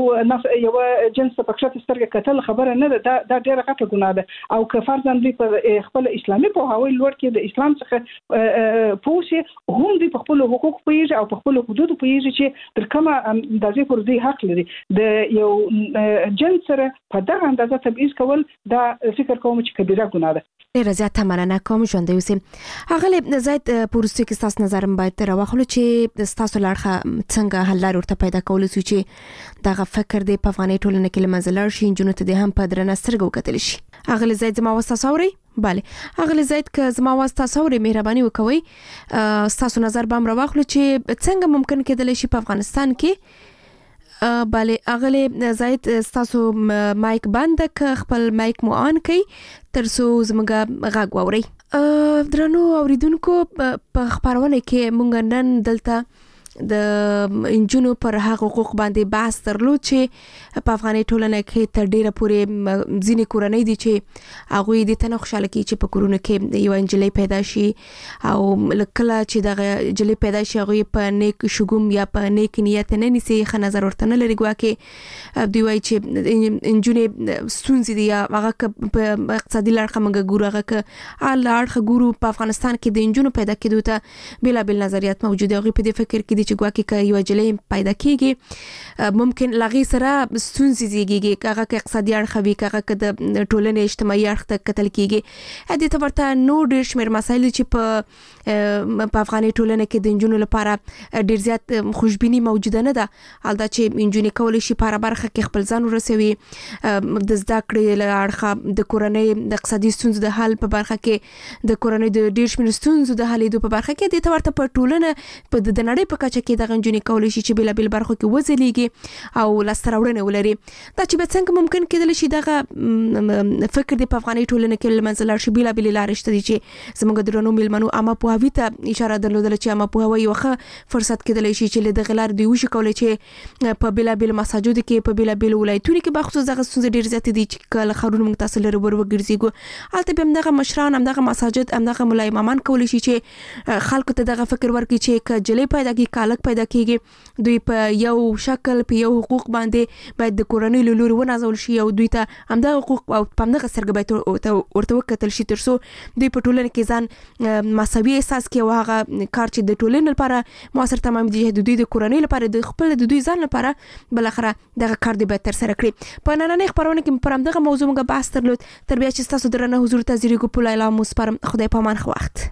جنس په کښته سترګه کتل خبره نه ده دا ډیره غټه ګناه ده او که فرضاً دوی په خپل اسلامي په هوا لوړ کې د اسلام څخه پوسي هم دوی په خپل حقوق پیژي او په خپل حدود پیژي چې تر کومه اندازې پر دوی حق لري د یو جنس سره په دغه اندازه تبعیض کول دا فکر کوم چې کبیره ګناه ده ډیره زیاته مننه کوم ژوندۍ اوسئ هغه زید پورسته کې تاسو نظر باید راوخلو چې تاسو لارخه څنګه حل لار ورته پیدا کول سو چې دغه فکر دی په افغاني ټولنه کې لمزلار شي جنونو ته هم په درنه سترګو کتل شي هغه زید زما واسطه سوري bale هغه زید که زما واسطه سوري مهرباني وکوي تاسو نظر بام راوخلو چې څنګه ممکن کېدل شي په افغانستان کې bale اغله زید تاسو مایک بند ک خپل مایک مو آن کئ ترڅو زموږه غږ واوري درنو اوریدونکو په خبرونه کې مونږ نن دلته د انجونو پر حقوق باندې بحث درلود چې په افغاني ټولنه کې تر ډیره پورې ځینې کورنۍ دي چې هغه دې ته نه خوشاله کی چې په کورونه کې یو انجلۍ پیدا شي او لکه چې دغه انجلۍ پیدا شي هغه په نیک شګوم یا په نیک نیت نه نيسي خ نظر ورته نه لري ګواکې دوی وايي چې انجونې ستونزې دي هغه په اقتصادي لړخه موږ ګورو هغه لړخه ګورو په افغانستان کې د انجونو پیدا کېدو ته بلا بل نظریات موجود دي په دې فکر کې چې ګواکې که یو جلې پیدا کېږي ممکن لغې سره ستونزې زیږیږي هغه که اقتصادي اړخ وي هغه که د ټولنې اجتماعي اړخ ته کتل کېږي دې ته ورته نور ډېر شمېر مسایل چې په افغاني ټولنه کې د نجونو لپاره ډېر زیات خوشبیني موجوده نه ده البته چې نجونې کولی شي په هره برخه کې خپل ځان ورسوي د زده کړې له اړخه د کورنۍ د اقتصادي ستونزو د حل په برخه کې د کورنۍ د ډېر شمېر ستونزو د حلېدو په برخه کې دې ته ورته په ټولنه په د نړۍ په کچه کې دغه جنې کولای شي چې بلا بل برخو کې وځلېږي او لستراوړنه ولري دا چې به څنګه ممکن کېدل شي دغه فکر د افغاني ټولنې کې لمنځل شي بلا بل لارې شته چې زموږ درنو میلمنو اما په هوی ته اشاره درلودل چې اما په هوی وخه فرصت کېدل شي چې د غلار دی وشي کولای چې په بلا بل مساجد کې په بلا بل ولایتونو کې بخصوص دغه څه ډیر زیات دي چې کله خبرونه موږ تاسو لري ورګرځيګو البته به همدغه مشران همدغه مساجد همدغه مولای امامان کولای شي چې خلکو ته دغه فکر ورکړي چې کجلې پیدا کی کالک پیدا کیږي دوی په یو شکل په یو حقوق باندې باید د کورنۍ لوري ونازول شي او دوی ته همدغه حقوق او همدغه سرګبایت ورته وکتل شي ترڅو دوی په ټولنه کې ځان مساوي احساس کوي او هغه کار چې د ټولنې لپاره موثر تمام دي د دوی د کورنۍ لپاره د خپل د دوی ځان لپاره بل اخره دغه کار دی به تر سره کړی په نننۍ خبرونه کې پر همدغه موضوع موږ بحث درلود تر بیا چې تاسو درنه حضور ته زیریګو په لایلا مسپرم خدای پامان خو وخت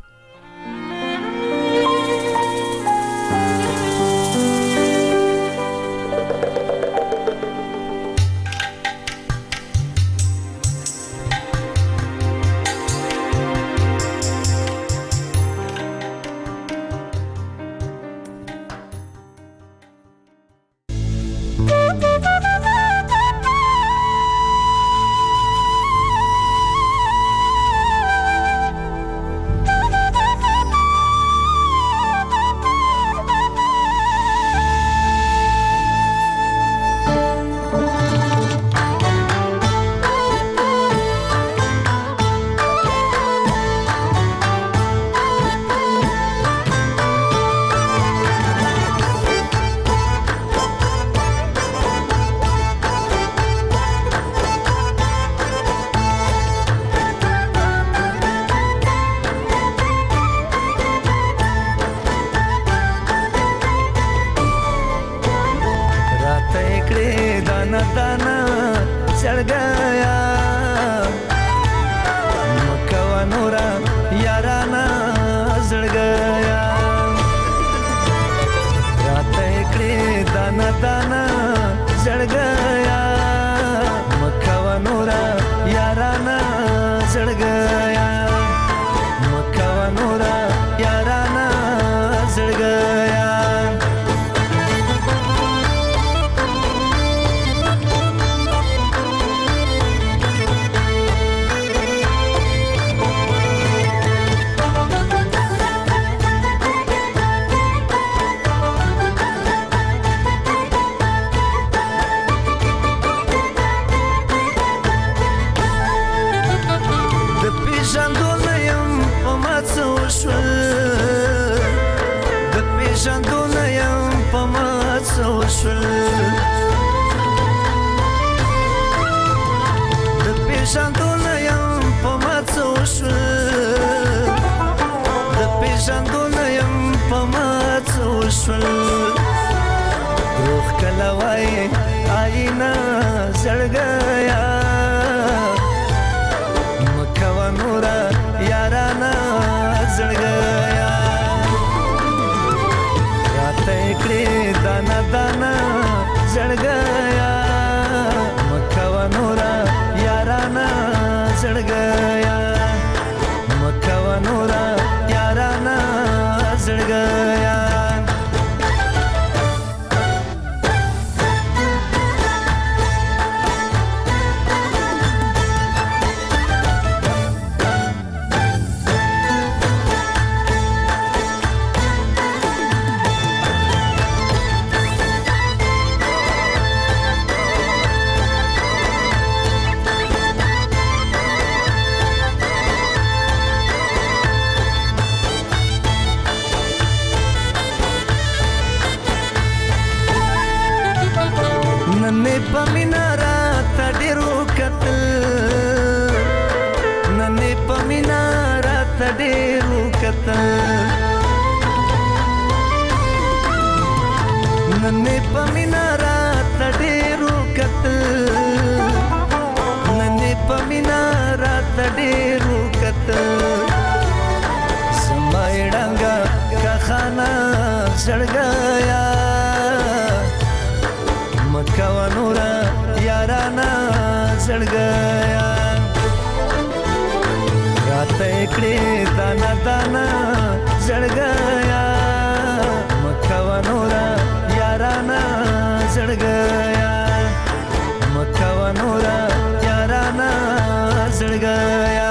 दाना दाना जड़ गया मखवनो زړګیا مکو نورا یارانا زړګیا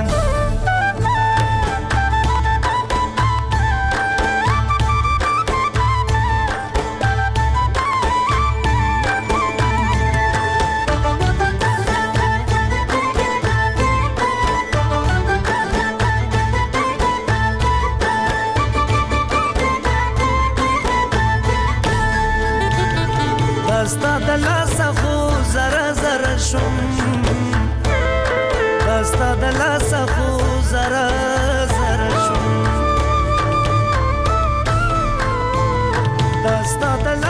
دستا دلاسا خو زره زره شم دستا دلاسا خو زره زره شم دستا دلاسا